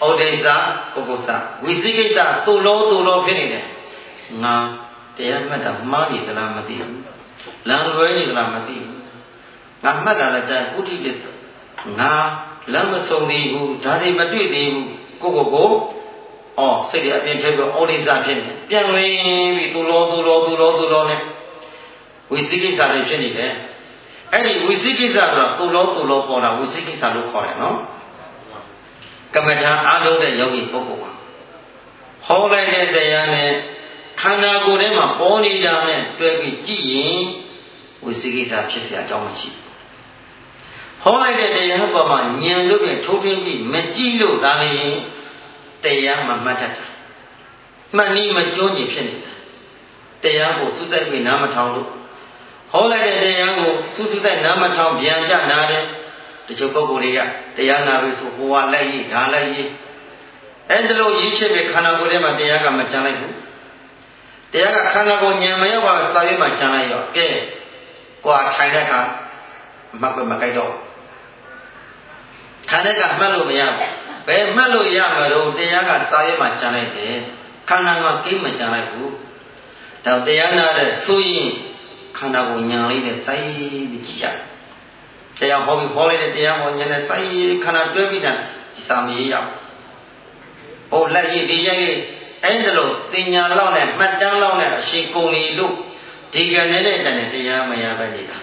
ဩဒိစ္စပုဂ္ဂုစဝိသိကိစ္စသူ့လောသူ့လောဖြစ်နေတယ်ငါတရားမှတ်တာမှားနေသလားမသိဘူးလမ်းလွဲနေသလားမသိဘူးငါမှတ်တာလည်းကြာဥထိတဲ့ငါလမ်းမဆုံးသေးဘူးဒါတွေမတွေ့သေးဘူးကိုကိုကိုအော်စိတ်ရအပြင်ထဲပြီးဩဒိစ္စဖြစ်နေပြန်ဝင်ပြီးသူ့လောသူ့လောသူ့လောသူ့လောနဲ့ဝိသိကိစ္စတွေဖြစ်နေတယ်အဲ့ဒီဝိသိကိစ္စဆိုတာသူ့လောသူ့လောပေါ်တာဝိသိကိစ္စလို့ခေါ်တယ်နော်ကမ္မထာအားထုတ်တဲ့ယောဂီပုဂ္ဂိုလ်ကဟောလိုက်တဲ့တရားနဲ့ခန္ဓာကိုယ်ထဲမှာပေါ်နေတာနဲ့တွဲပြီးကြည့်ရင်ဝိသိကိစ္စဖြစ်เสียအကြောင်းမရှိဟောလိုက်တဲ့တရားပေါ်မှာဉာဏ်လို့ပြန်ထိုးထွင်းပြီးမကြည့်လို့ဒါလည်းတရားမှမှတ်တတ်တာမှတ်နည်းမကြိုးညီဖြစ်နေတာတရားကိုစူးစိုက်ပြီးနားမထောင်လို့ဟောလိုက်တဲ့တရားကိုစူးစူးစိုက်နားမထောင်ပြန်ကြနာတယ်တချို့ပုဂ္ဂိုလ်တွေကတရားနာပြီးဆိုဟိုကလိုက်ရဒါလိုက်ရအဲ့ဒါလို့ရည်ချစ်ပြီးခန္ဓာကိုယ်ထဲမှာတရားကမကြံလိုက်ဘူးတရားကခန္ဓာကိုယ်ဉာဏ်မရောက်ပါဘူးစာရေးမှာကြံလိုက်ရောကဲကိုယ်ထိုင်တဲ့အခါမှတ်မကြိုက်တော့ခန္ဓာကမှတ်လို့မရဘူးဘယ်မှတ်လို့ရမှာတော့တရားကစာရေးမှာကြံလိုက်တယ်ခန္ဓာကကိမကြံလိုက်ဘူးဒါတရားနာတဲ့ဆိုရင်ခန္ဓာကိုယ်ဉာဏ်လေးနဲ့စိုက်ပြီးကြည့်ရတရားဟောပြီးဟောလိုက်တဲ့တရားဟောဉာဏ်နဲ့စိုက်ခန္ဓာတွဲပြီးတာစာမရေးရဘူးဟိုလက်ရည်ဒီရည်အဲ့ဒါလို့တင်ညာလောက်နဲ့မှတ်တမ်းလောက်နဲ့အရှိကုန်လီလို့ဒီကနေ့နဲ့တည်းတရားမရပဲနေတာ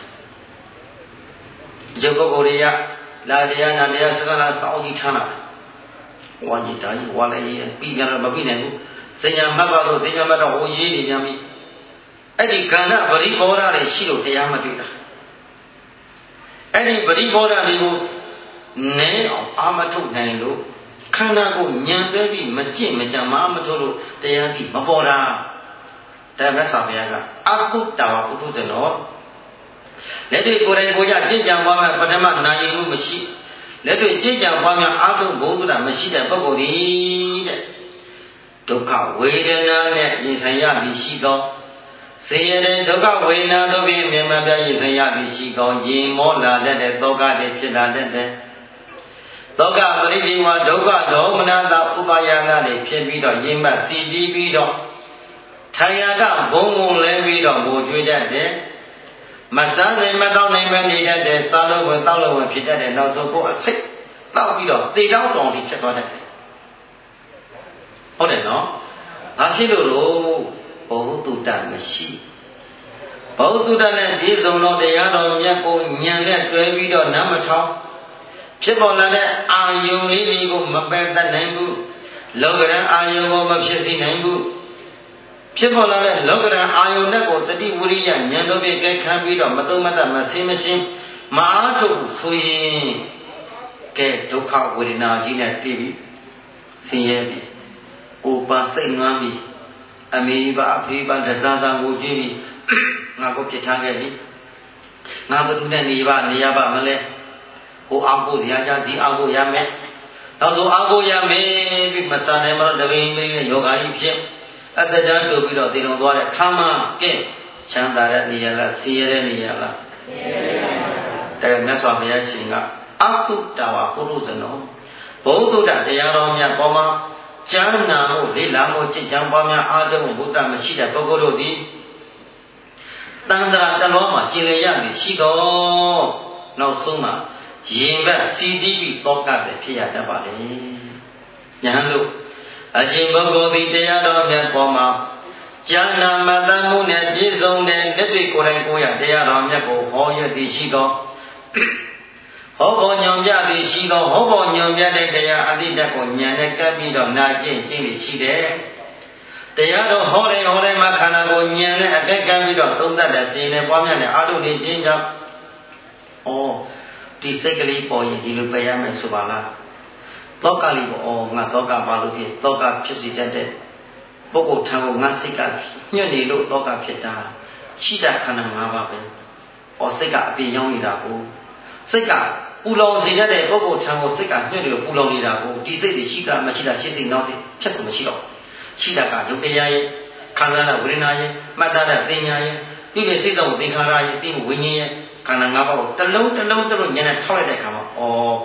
ဒီပုဂ္ဂိုလ်တွေကလာတရားနာတရားစကားလာစောင့်ကြည့်ထားတာဝါကြီးတာကြီးဝါလည်းရေးပြီးကြတော့မပြီးနိုင်ဘူးစဉ္ညာမှတ်ပါတော့စဉ္ညာမှတ်တော့ဟိုရေးနေပြန်ပြီအဲ့ဒီကဏ္ဍပရိဘောဓတွေရှိလို့တရားမတွေ့တာအဲ့ဒီပရိဘောဓတွေကိုနည်းအောင်အာမထုတ်နိုင်လို့ခန္ဓာကိုညံသွဲပြီးမကြင့်မကြံမမထုတ်လို့တရားကြီးမပေါ်တာဒါမြတ်စွာဘုရားကအကုတ္တဝပုထုဇဏောလက်တွေကိုယ်တိုင်ကိုကြကြင့်ကြံပွားမဲ့ပထမနာယီမှုမရှိလက်တွေကြင့်ကြံပွားများအာထုဘုဒ္ဓတာမရှိတဲ့ပုဂ္ဂိုလ်ဒီတဲ့ဒုက္ခဝေဒနာနဲ့ရင်ဆိုင်ရပြီးရှိသောဆင်းရဲတဲ့ဒုက္ခဝေဒနာတို့ဖြင့်မြင်မှပြရင်ဆိုင်ရပြီးရှိသောရင်မောလာတဲ့သောကတွေဖြစ်လာတဲ့သောကပရိဒီဝဒုက္ခဒေါမနတာဥပါယနာတွေဖြစ်ပြီးတော့ရင်ပတ်စီတီးပြီးတော့ထာယကဘုံဘုံလဲပြီးတော့ငိုကြွေးတတ်တယ်မစားနိုင်မတော့နိုင်မနေတတ်တယ်စားလို့ဝင်တောက်လို့ဝင်ဖြစ်တတ်တယ်နောက်ဆုံးကိုယ်အစိတ်တောက်ပြီးတော့သေတောက်တောင်ထိဖြစ်သွားတတ်တယ်ဟုတ်တယ်နော်ဘာဖြစ်လို့လို့ဘဝတုတ္တမရှိဘဝတုတ္တနဲ့ပြည့်စုံသောတရားတော်မြတ်ကိုဉာဏ်နဲ့တွဲပြီးတော့နားမထောင်ဖြစ်ပေါ်လာတဲ့အာယုန်လေးတွေကိုမပယ်တတ်နိုင်ဘူးလောကရန်အာယုန်ကိုမဖြစ်စေနိုင်ဘူးဖြစ်ပေါ်လာတဲ့လောကရန်အာယုန်နဲ့ကိုတတိဝိရိယဉာဏ်တို့ဖြင့်ကဲခံပြီးတော့မသုံးမတတ်မဆင်းမရှင်းမအားထုတ်ဆိုရင်ကဲဒုက္ခဝေဒနာကြီးနဲ့တည်ပြီးဆင်းရဲပြီးကိုယ်ပါစိတ်နွမ်းပြီးအမေပါအဖေပါတစားစားကိုကြည့်ပြီးငါကိုပြစ်ထားခဲ့ပြီငါဘသူနဲ့နေပါနေရပါမလဲဟိုအားကိုဇာကြဒီအားကိုရမယ်နောက်ဆုံးအားကိုရမယ်ပြီးမစားနိုင်မလို့တပင်းလေးနဲ့ယောဂါကြီးဖြစ်အတ္တတန်းတို့ပြီးတော့တည်လုံသွားတဲ့ခါမှကဲချမ်းသာတဲ့နေရာလားဆင်းရဲတဲ့နေရာလားဆင်းရဲပါဘူးတဲ့မြတ်စွာဘုရားရှင်ကအကုတ္တဝပုရုဇဏောဘုဒ္ဓတရားတော်မြတ်ပေါ်မှာကျမ်းနာမှုလေးလာမှုจิตကြံပွားများအားထုတ်မှုဘုဒ္ဓမရှိတဲ့ပုဂ္ဂိုလ်တို့သည်တန်ត្រာတလောမှာကျင်လည်ရမည်ရှိတော်နောက်ဆုံးမှာရင်ဘက်စီတီးပြီးတောကတဲ့ဖြစ်ရတတ်ပါလေညာလို့အရှင်ပုဂ္ဂိုလ်သည်တရားတော်မြတ်ပေါ်မှာကျမ်းနာမတတ်မှုနဲ့ပြည့်စုံတဲ့လက်တွေကိုယ်တိုင်ကိုယ်ရတရားတော်မြတ်ကိုဟောရသည်ရှိတော်ဟောပေါ်ညွန်ပြသည်ရှိသောဟောပေါ်ညွန်ပြတဲ့တရားအတိတ်ကိုဉာဏ်နဲ့ကပ်ပြီးတော့နာကျင့်ကျင့်ပြီးရှိတယ်။တရားတော်ဟောတယ်ဟောတယ်မှာခန္ဓာကိုဉာဏ်နဲ့အကဲကပ်ပြီးတော့သုံးသပ်တဲ့စိတ်နဲ့ပွားများတဲ့အာထုနေခြင်းကြောင့်ဩဒီစိတ်ကလေးပေါ်ရင်ဒီလိုပဲရမယ်ဆိုပါလား။သောကလေးပေါ်ဩငါသောကပါလို့ဖြစ်သောကဖြစ်စီတတ်တဲ့ပုဂ္ဂိုလ်ထံကိုငါစိတ်ကညှက်နေလို့သောကဖြစ်တာရှိတာခန္ဓာ၅ပါးပဲ။ဩစိတ်ကအပြင်ရောက်နေတာကိုစိတ်ကပူလောင်စေတတ်တဲ့ပုဂ္ဂိုလ်ထံကိုစိတ်ကညှို့တယ်လို့ပူလောင်နေတာကိုဒီစိတ်တွေရှိတာမရှိတာရှင်းစိတ်နောက်စိတ်ဖြတ်ဆုံးမရှိတော့ရှိတာကယုတ်တရားရဲ့ခန္ဓာနဲ့ဝေဒနာရဲ့မှတ်သားတဲ့ပညာရဲ့ပြီးပြီးစိတ်တော်သင်္ခါရရဲ့ပြီးပြီးဝိညာဉ်ရဲ့ခန္ဓာ၅ပါးကိုတစ်လုံးတစ်လုံးတစ်လုံးဉာဏ်နဲ့ထောက်လိုက်တဲ့အခါမှာဩ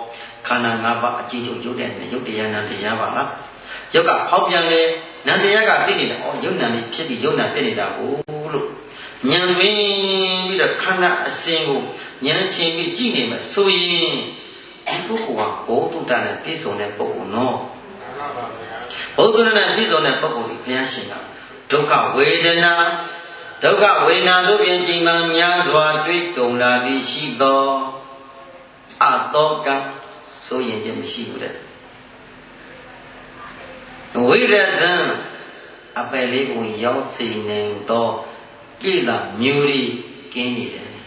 ခန္ဓာ၅ပါးအကြည့်ချုပ်ရုပ်တဲ့နဲ့ရုပ်တရားနာတရားပါလားရုပ်ကဟောက်ပြန်လေနံတရားကသိနေတယ်ဩရုပ်နာနေဖြစ်ပြီးရုပ်နာဖြစ်နေတာကိုလို့ဉာဏ်တွင်ပြီးတော့ခန္ဓာအစဉ်ကိုဉာဏ်ချင်းပြီးကြည့်နေမှာဆိုရင်ဒီပုဂ္ဂိုလ်ကဘုဒ္ဓတနဲ့ပြည့်စုံတဲ့ပုဂ္ဂိုလ်နော်ဘုဒ္ဓတနဲ့ပြည့်စုံတဲ့ပုဂ္ဂိုလ်ဒီဘုရားရှင်ကဒုက္ခဝေဒနာဒုက္ခဝေဒနာတို့ဖြင့်ချိန်မှများစွာတွေ့ကြုံလာသည်ရှိသောအတောကဆိုရင်ခြင်းမရှိဘူးတဲ့ဝိရဇံအပယ်လေးကိုရောက်စေနိုင်သောကိလေသာမျိုးတွေကျင်းနေတယ်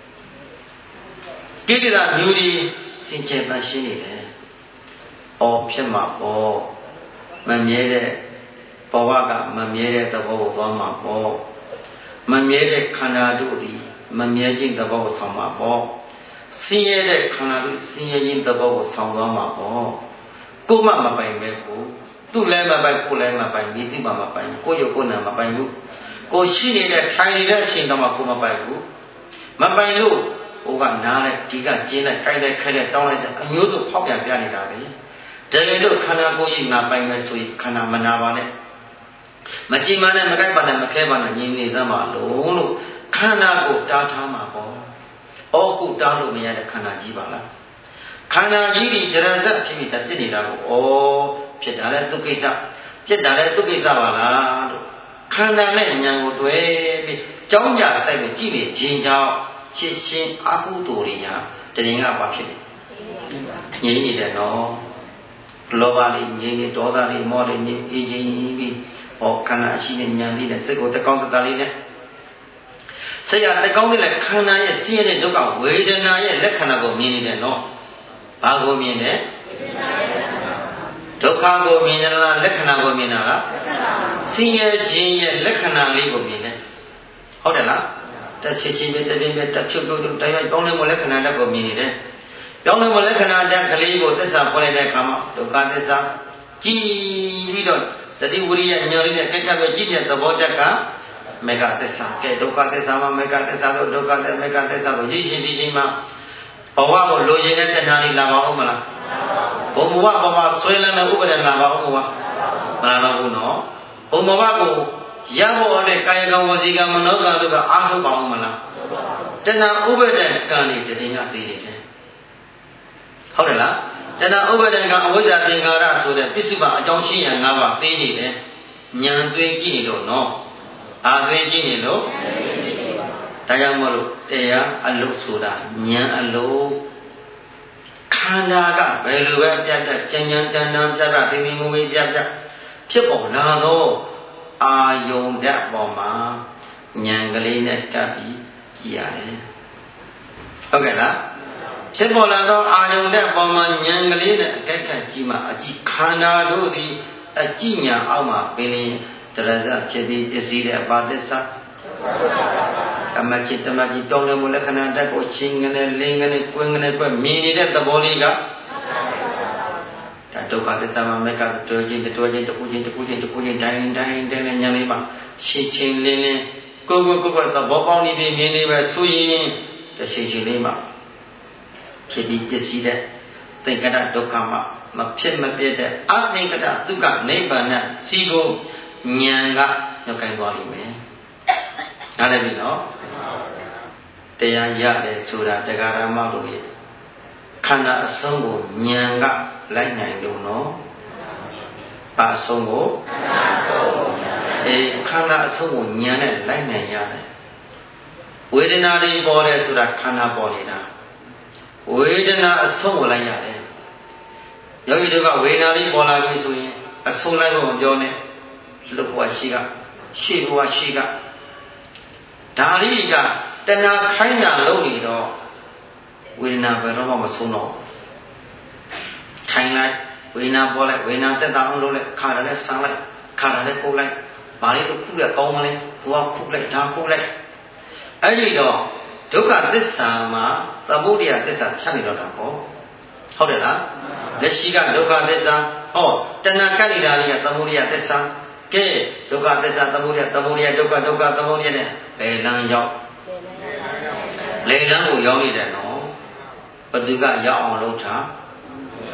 ကိလေသာမျိုးတွေစင်ကြယ်ပါရှင်းနေတယ်။အော်ဖြစ်မှာပေါ့မမြဲတဲ့ဘဝကမမြဲတဲ့သဘောကိုသွားမှာပေါ့မမြဲတဲ့ခန္ဓာတို့ဒီမမြဲခြင်းသဘောကိုဆောင်မှာပေါ့ဆင်းရဲတဲ့ခန္ဓာတို့ဆင်းရဲခြင်းသဘောကိုဆောင်သွားမှာပေါ့ကိုမှမပိုင်ပဲကိုသူ့လည်းမပိုင်ကိုလည်းမပိုင်မိသိမှမပိုင်ကိုရုပ်ကိုယ်နာမပိုင်ဘူးကိုရှိနေတဲ့ထိုင်နေတဲ့အချိန်တော့မှကိုမပိုင်ဘူးမပိုင်လို့ဟိုကနားလိုက်ဒီကကျင်းလိုက်ကြိုက်လိုက်ခဲလိုက်တောင်းလိုက်အမျိုးစုဖောက်ပြန်ပြနေတာပဲဒါပေမဲ့ခန္ဓာကိုယ်ကြီးငါပိုင်မယ်ဆိုရင်ခန္ဓာမနာပါနဲ့မကြည်မနဲ့မကြိုက်ပါနဲ့မခဲပါနဲ့ညီနေစမ်းပါလုံးလို့ခန္ဓာကိုတားထားမှာပေါ့အော်ခုတားလို့မရတဲ့ခန္ဓာကြီးပါလားခန္ဓာကြီးဒီကြရဇက်ဖြစ်ပြီးတပြစ်နေတာကိုဩဖြစ်တာလဲသူကိစ္စပြစ်တာလဲသူကိစ္စပါလားလို့ခန္ဓာနဲ့ဉာဏ်ကိုတွဲပြီးကြောင်းကြစိုက်ပြီးကြည့်နေခြင်းကြောင့်ရှင်းရှင်းအကုသိုလ်တွေဟာတရင်ကဘာဖြစ်လဲငြိမ့်နေတယ်နော်လောဘလေးငြိမ့်နေဒေါသလေးမောလေးငြိမ့်အေးခြင်းပြီးဟောခန္ဓာအရှိနဲ့ဉာဏ်လေးနဲ့စိတ်ကိုတကောင်းတသားလေးနဲ့စိတ်ရတကောင်းလေးနဲ့ခန္ဓာရဲ့ဆင်းရဲတဲ့ဒုက္ခဝေဒနာရဲ့လက္ခဏာကိုမြင်နေတယ်နော်ဘာကိုမြင်လဲဒုက္ခကိုမြင်တယ်လားလက္ခဏာကိုမြင်တာလားဆင်းရဲခြင်းရဲ့လက္ခဏာလေးကိုမြင်တယ်ဟုတ်တယ်လားတက်ဖြစ်ချင်းပဲတပြင်းပဲတက်ဖြုတ်ဖြုတ်တရားကြောင်းလည်းမလက္ခဏာတက်ကိုမြင်နေတယ်ကြောင်းလည်းမလက္ခဏာတက်ကလေးကိုသစ္စာဖွင့်လိုက်တဲ့အခါမှာဒုက္ခသစ္စာကြည်ပြီးတော့တတိဝရိယဉာဏ်လေးနဲ့ကြက်ကြက်ပဲကြည့်တဲ့သဘောတက်ကမေဃသစ္စာကဲဒုက္ခသစ္စာမှာမေဃသစ္စာလို့ဒုက္ခတဲ့မေဃသစ္စာလို့ရည်ရှိပြီးချင်းမှာဘဝကိုလိုချင်တဲ့တဏှာလေးလာပါဦးမလားဘုံဘဝဘဝဆွဲလန်းတဲ့ဥပဒေလာပါဦးမလားမလာပါဘူးနော်ဘုံဘဝကိုရဖို့တဲ့ကာယကံဝစီကံမနောကံတို့ကအားထုတ်ပါဦးမလားတဏှာဥပဒေကံနေတည်ငါသေးတယ်ဟုတ်တယ်လားတဏှာဥပဒေကံအဝိဇ္ဇာသင်္ခါရဆိုတဲ့ပစ္စုပန်အကြောင်းရှိရ၅ပါးသိနေတယ်ဉာဏ်သွင်းကြည့်နေလို့နော်အာသွင်းကြည့်နေလို့ဒါကြောင့်မလို့တရားအလုပ်ဆိုတာဉာဏ်အလုပ်ခန္ဓာကဘယ်လိုပဲပြတ်ပြတ်ကြံကြံတန်တန်ပြတ်ပြတ်သိသိမူမူပြတ်ပြတ်ဖြစ်ပေါ်လာတော့အာယုံဓာတ်ပေါ်မှာဉာဏ်ကလေးနဲ့ကပ်ပြီးကြည့်ရတယ်ဟုတ်ကဲ့လားဖြစ်ပေါ်လာတော့အာယုံဓာတ်ပေါ်မှာဉာဏ်ကလေးနဲ့အကဲခတ်ကြည့်မှအကြည့်ခန္ဓာတို့သည်အကြည့်ဉာဏ်အောက်မှာပင်လျင်တရဇဖြစ်ပြီးပစ္စည်းတဲ့ဘာသစ္စာအမจิตတမจิตတောင်းလည်းမလက္ခဏာဓာတ်ကိုချင်းငနဲ့လင်းငနဲ့ကွင်းငနဲ့ကွမြင်နေတဲ့သဘောလေးကဒုက္ခသစ္စာမှာမေကတော်ချင်းတော်ချင်းတခုချင်းတခုချင်းတခုချင်းတိုင်းတိုင်းတိုင်းနဲ့ညာလေးမှာရှင်းချင်းလင်းလင်းကိုယ်ကိုယ်ကိုယ်သဘောပေါက်နေပြီမြင်နေပဲဆိုရင်တစ်ချိန်ချင်းလေးမှာဖြစ်ပြီးပစ္စည်းတဲ့သင်္ကတဒုက္ခမှာမဖြစ်မပြတ်တဲ့အသင်္ကတဒုက္ခနိဗ္ဗာန်စီကိုဉာဏ်ကညှောက်ကိုင်းသွားလိမ့်မယ်နားလည်ပြီနော်တရားရတယ်ဆိုတာတရားဓမ္မတို့ရဲ့ခန္ဓာအဆုံးကိုဉာဏ်ကလိုက်နိုင်လို့နော်ပါအဆုံးကိုအေးခန္ဓာအဆုံးကိုဉာဏ်နဲ့လိုက်နိုင်ရတယ်ဝေဒနာတွေပေါ်တယ်ဆိုတာခန္ဓာပေါ်နေတာဝေဒနာအဆုံးကိုလိုက်ရတယ်ယောဂီတို့ကဝေဒနာလေးပေါ်လာပြီဆိုရင်အဆုံးလိုက်ဖို့မပြောနဲ့လှုပ်ဘဝရှိကရှေ့ဘဝရှိကဒါလေးကတဏှာခိုင်းတာလုပ်နေတော့ဝေဒနာဘယ်တော့မှမဆုံးတော့ထိုင်လိုက်ဝေဒနာပေါ်လိုက်ဝေဒနာတက်တာအောင်လုပ်လိုက်ခါရလဲဆန်းလိုက်ခါရလဲကုတ်လိုက်ဘာလေးတို့ခုရကောင်းမလဲဘဝခုလိုက်ဒါခုလိုက်အဲ့ဒီတော့ဒုက္ခသစ္စာမှာသမုဒယသစ္စာဖြတ်နေတော့တာပေါ့ဟုတ်တယ်လားလက်ရှိကဒုက္ခသစ္စာဟောတဏှာကတ်နေတာလေးကသမုဒယသစ္စာကဲဒုက္ခသစ္စာသမုဒယသမုဒယဒုက္ခဒုက္ခသမုဒယနဲ့ဘယ်လမ်းရောက်လေလမ်းကိုရောက်နေတယ်နော်ဘသူကရောက်အောင်လုပ်တာ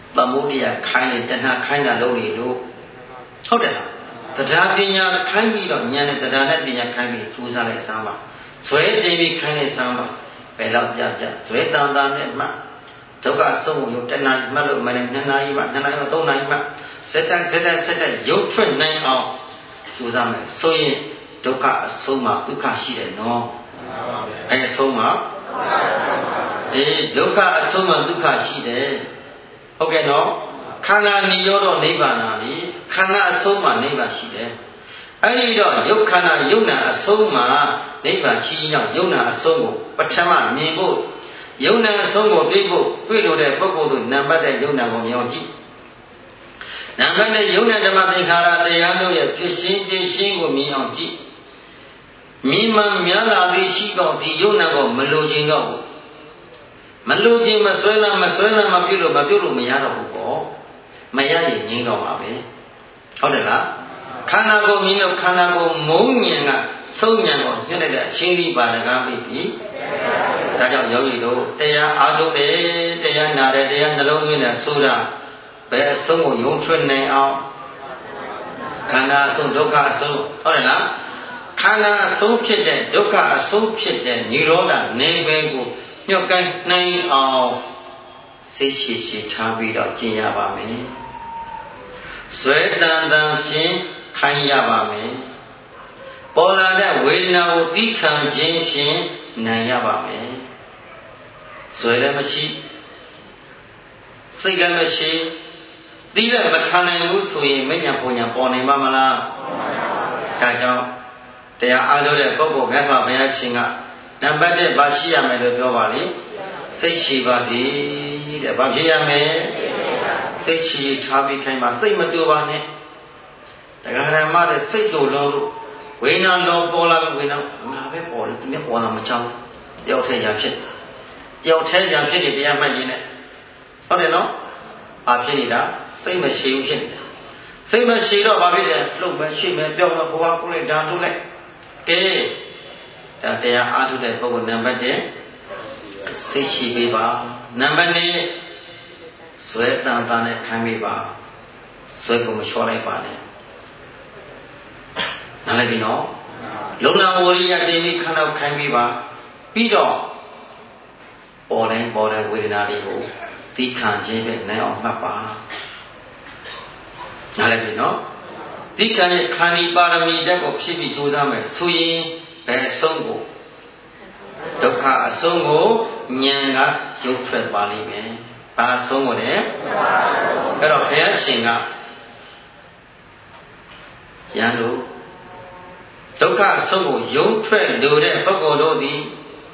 Tamudia kind and her kind of lowly low. How did I? The Tapinia can be on Yan, the Danatia can be Tuzale Samba. Sweat David kind of Samba. Bella Jaja, sweat down down and ma. Toga so you ten night, Malo, Manana, Nana, don't night ma. Set and set and set and you train nine out. Tuzame, so ye, Toka, Soma, Dukashi, no. And Soma. Eh, Doka, Soma, Dukashi. Okay, no? Kana Niyoro Nibanani, Kana Soma Nibashi. Arido, Yokana, Yona, Soma, Nibashi, Yona, Somo, Pachama, Mibo, Yona, Somo, Bibo, Widow, the Boko, Nambada, Yona, Momyoji. Nambada, Yona, the Matihara, the Yano, fishing, fishing with me on Jeep. Mima, Miala, the sheep of the Yona, Melojino. Maluji Maswela Maswela Mapilu Mapilu Mayaro Mayari Nino Mabe. How did that? Kanago Mino Kanago Monianga Sonyango Unida Shindi Banagabi Raja Yoido Tea Ado De Tea Nare Tea Nalona Soda Bear Songo Yotrin Nao Kana So Doka So how did that? Kana So Pit Doka So Pit Niroda Nebengo Your guy nine all say she she tabi or Jinyabame. Sweat and dancing, Kanyabame. Pola that way now, Pikan Jinshin, Nayabame. Sweat a machine, Siga machine, Dila Makana Musui, Menyaponia, Pony Mamala, Kajao. They are under the Bobo Mesa Mayachinga. Number the Bashia Melodovali, say she was the Bashia me, say she Tabi came a same Maduvani. The Garamada say to Lolo, we now know Pola, we know, have a ball to make one of my child. You'll tell your shit. You'll tell your shit if you have my unit. How do you know? I pin it up, same as she was. Same as she don't have it, look, when she may build a poor down to let. Okay. That they are out of the book number ten. Say she be bar. Number eight. Sweat down down at Kamiba. Sweat from a short body. Nalabino. Luna Warrior Demi kind of Kamiba. Pido. Boring border with an alibo. The can't now Papa. Nalabino. The can't canny barami deck of Shibi to them at Sui. Songo Doka Songo Nyanga Yotred Bali me Ba Songo de Pero Pea Shinga Yando Doka Songo Yotred Lode Pogo Lodi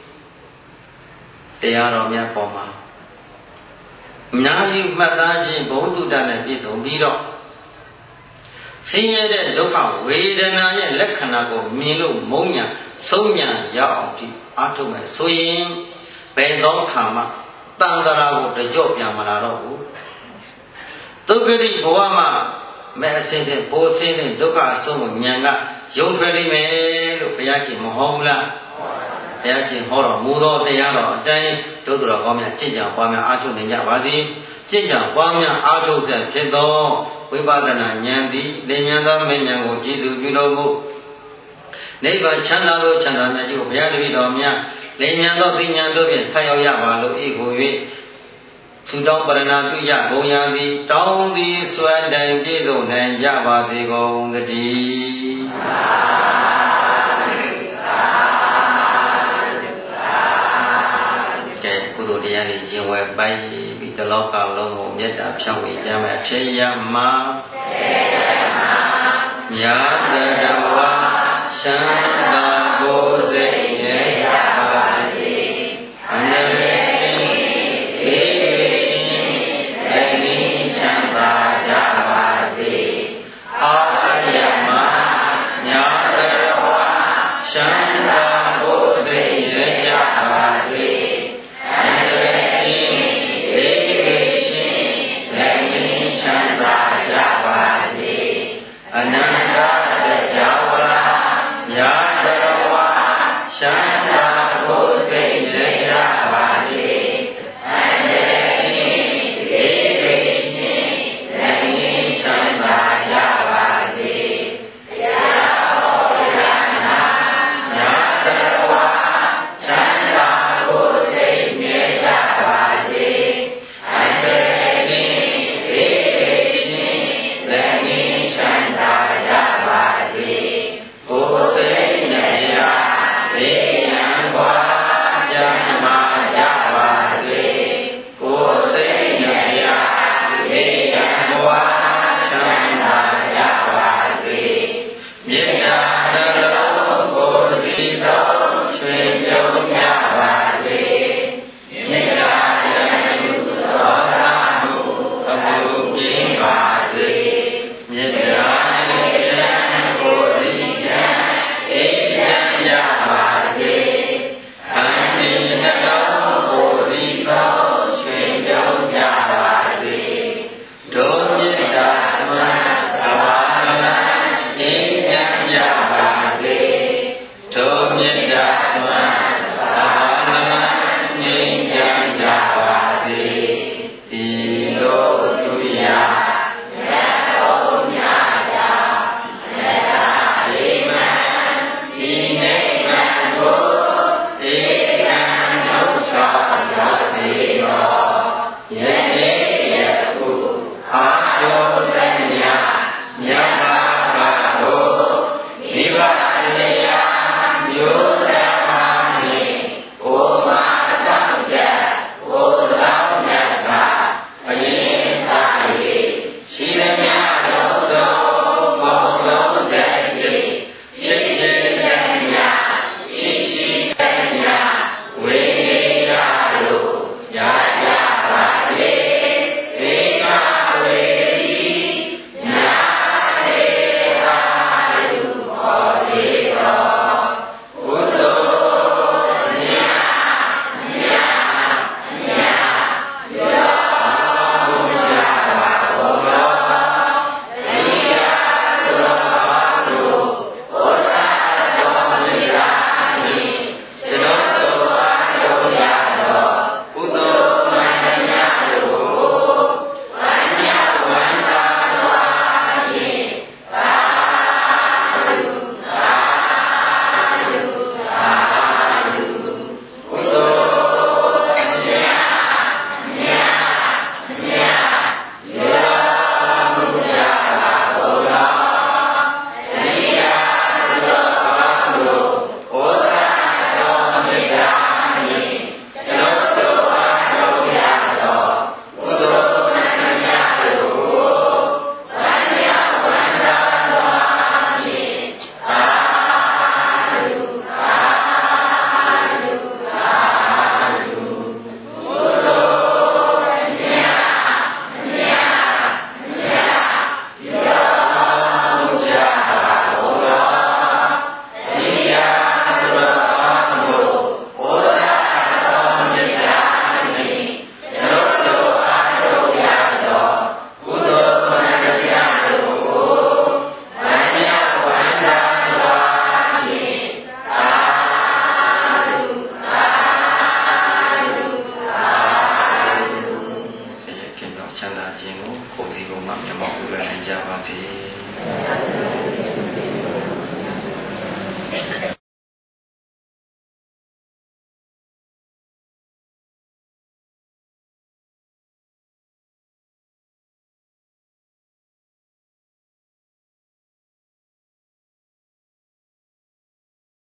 They are on your former Nayu Mataji Bodu Dana Bito Mido Senior Doka Vedana Lekanago Milo Monya Sonya Yauti Atome Soyin Bedon Kama Tandara the job Yamanaro Tokeri Boama Messin Bosin Doka Somu Nyanga Yoferi Me Lupayaki Mohomla Yachi Horo Mudo de Yaro Day Dodra Gomia Chija Wamia Atu Ninjavazi Chija Wamia Atu Kedo Wibadana Nyandi Lenyanda Menyango Jidu Bilomo Neighbor Chanalo Chana, you very domia, Lenyando Dinyando, Tayo Yavalo, Ego, Sudan Barana, Yaboyandi, Town the Swan and Gizo, and Java, they go on the D. Kududiani, you were by the local logo, yet up shall we jam at Chayama Yada. Shanda Bose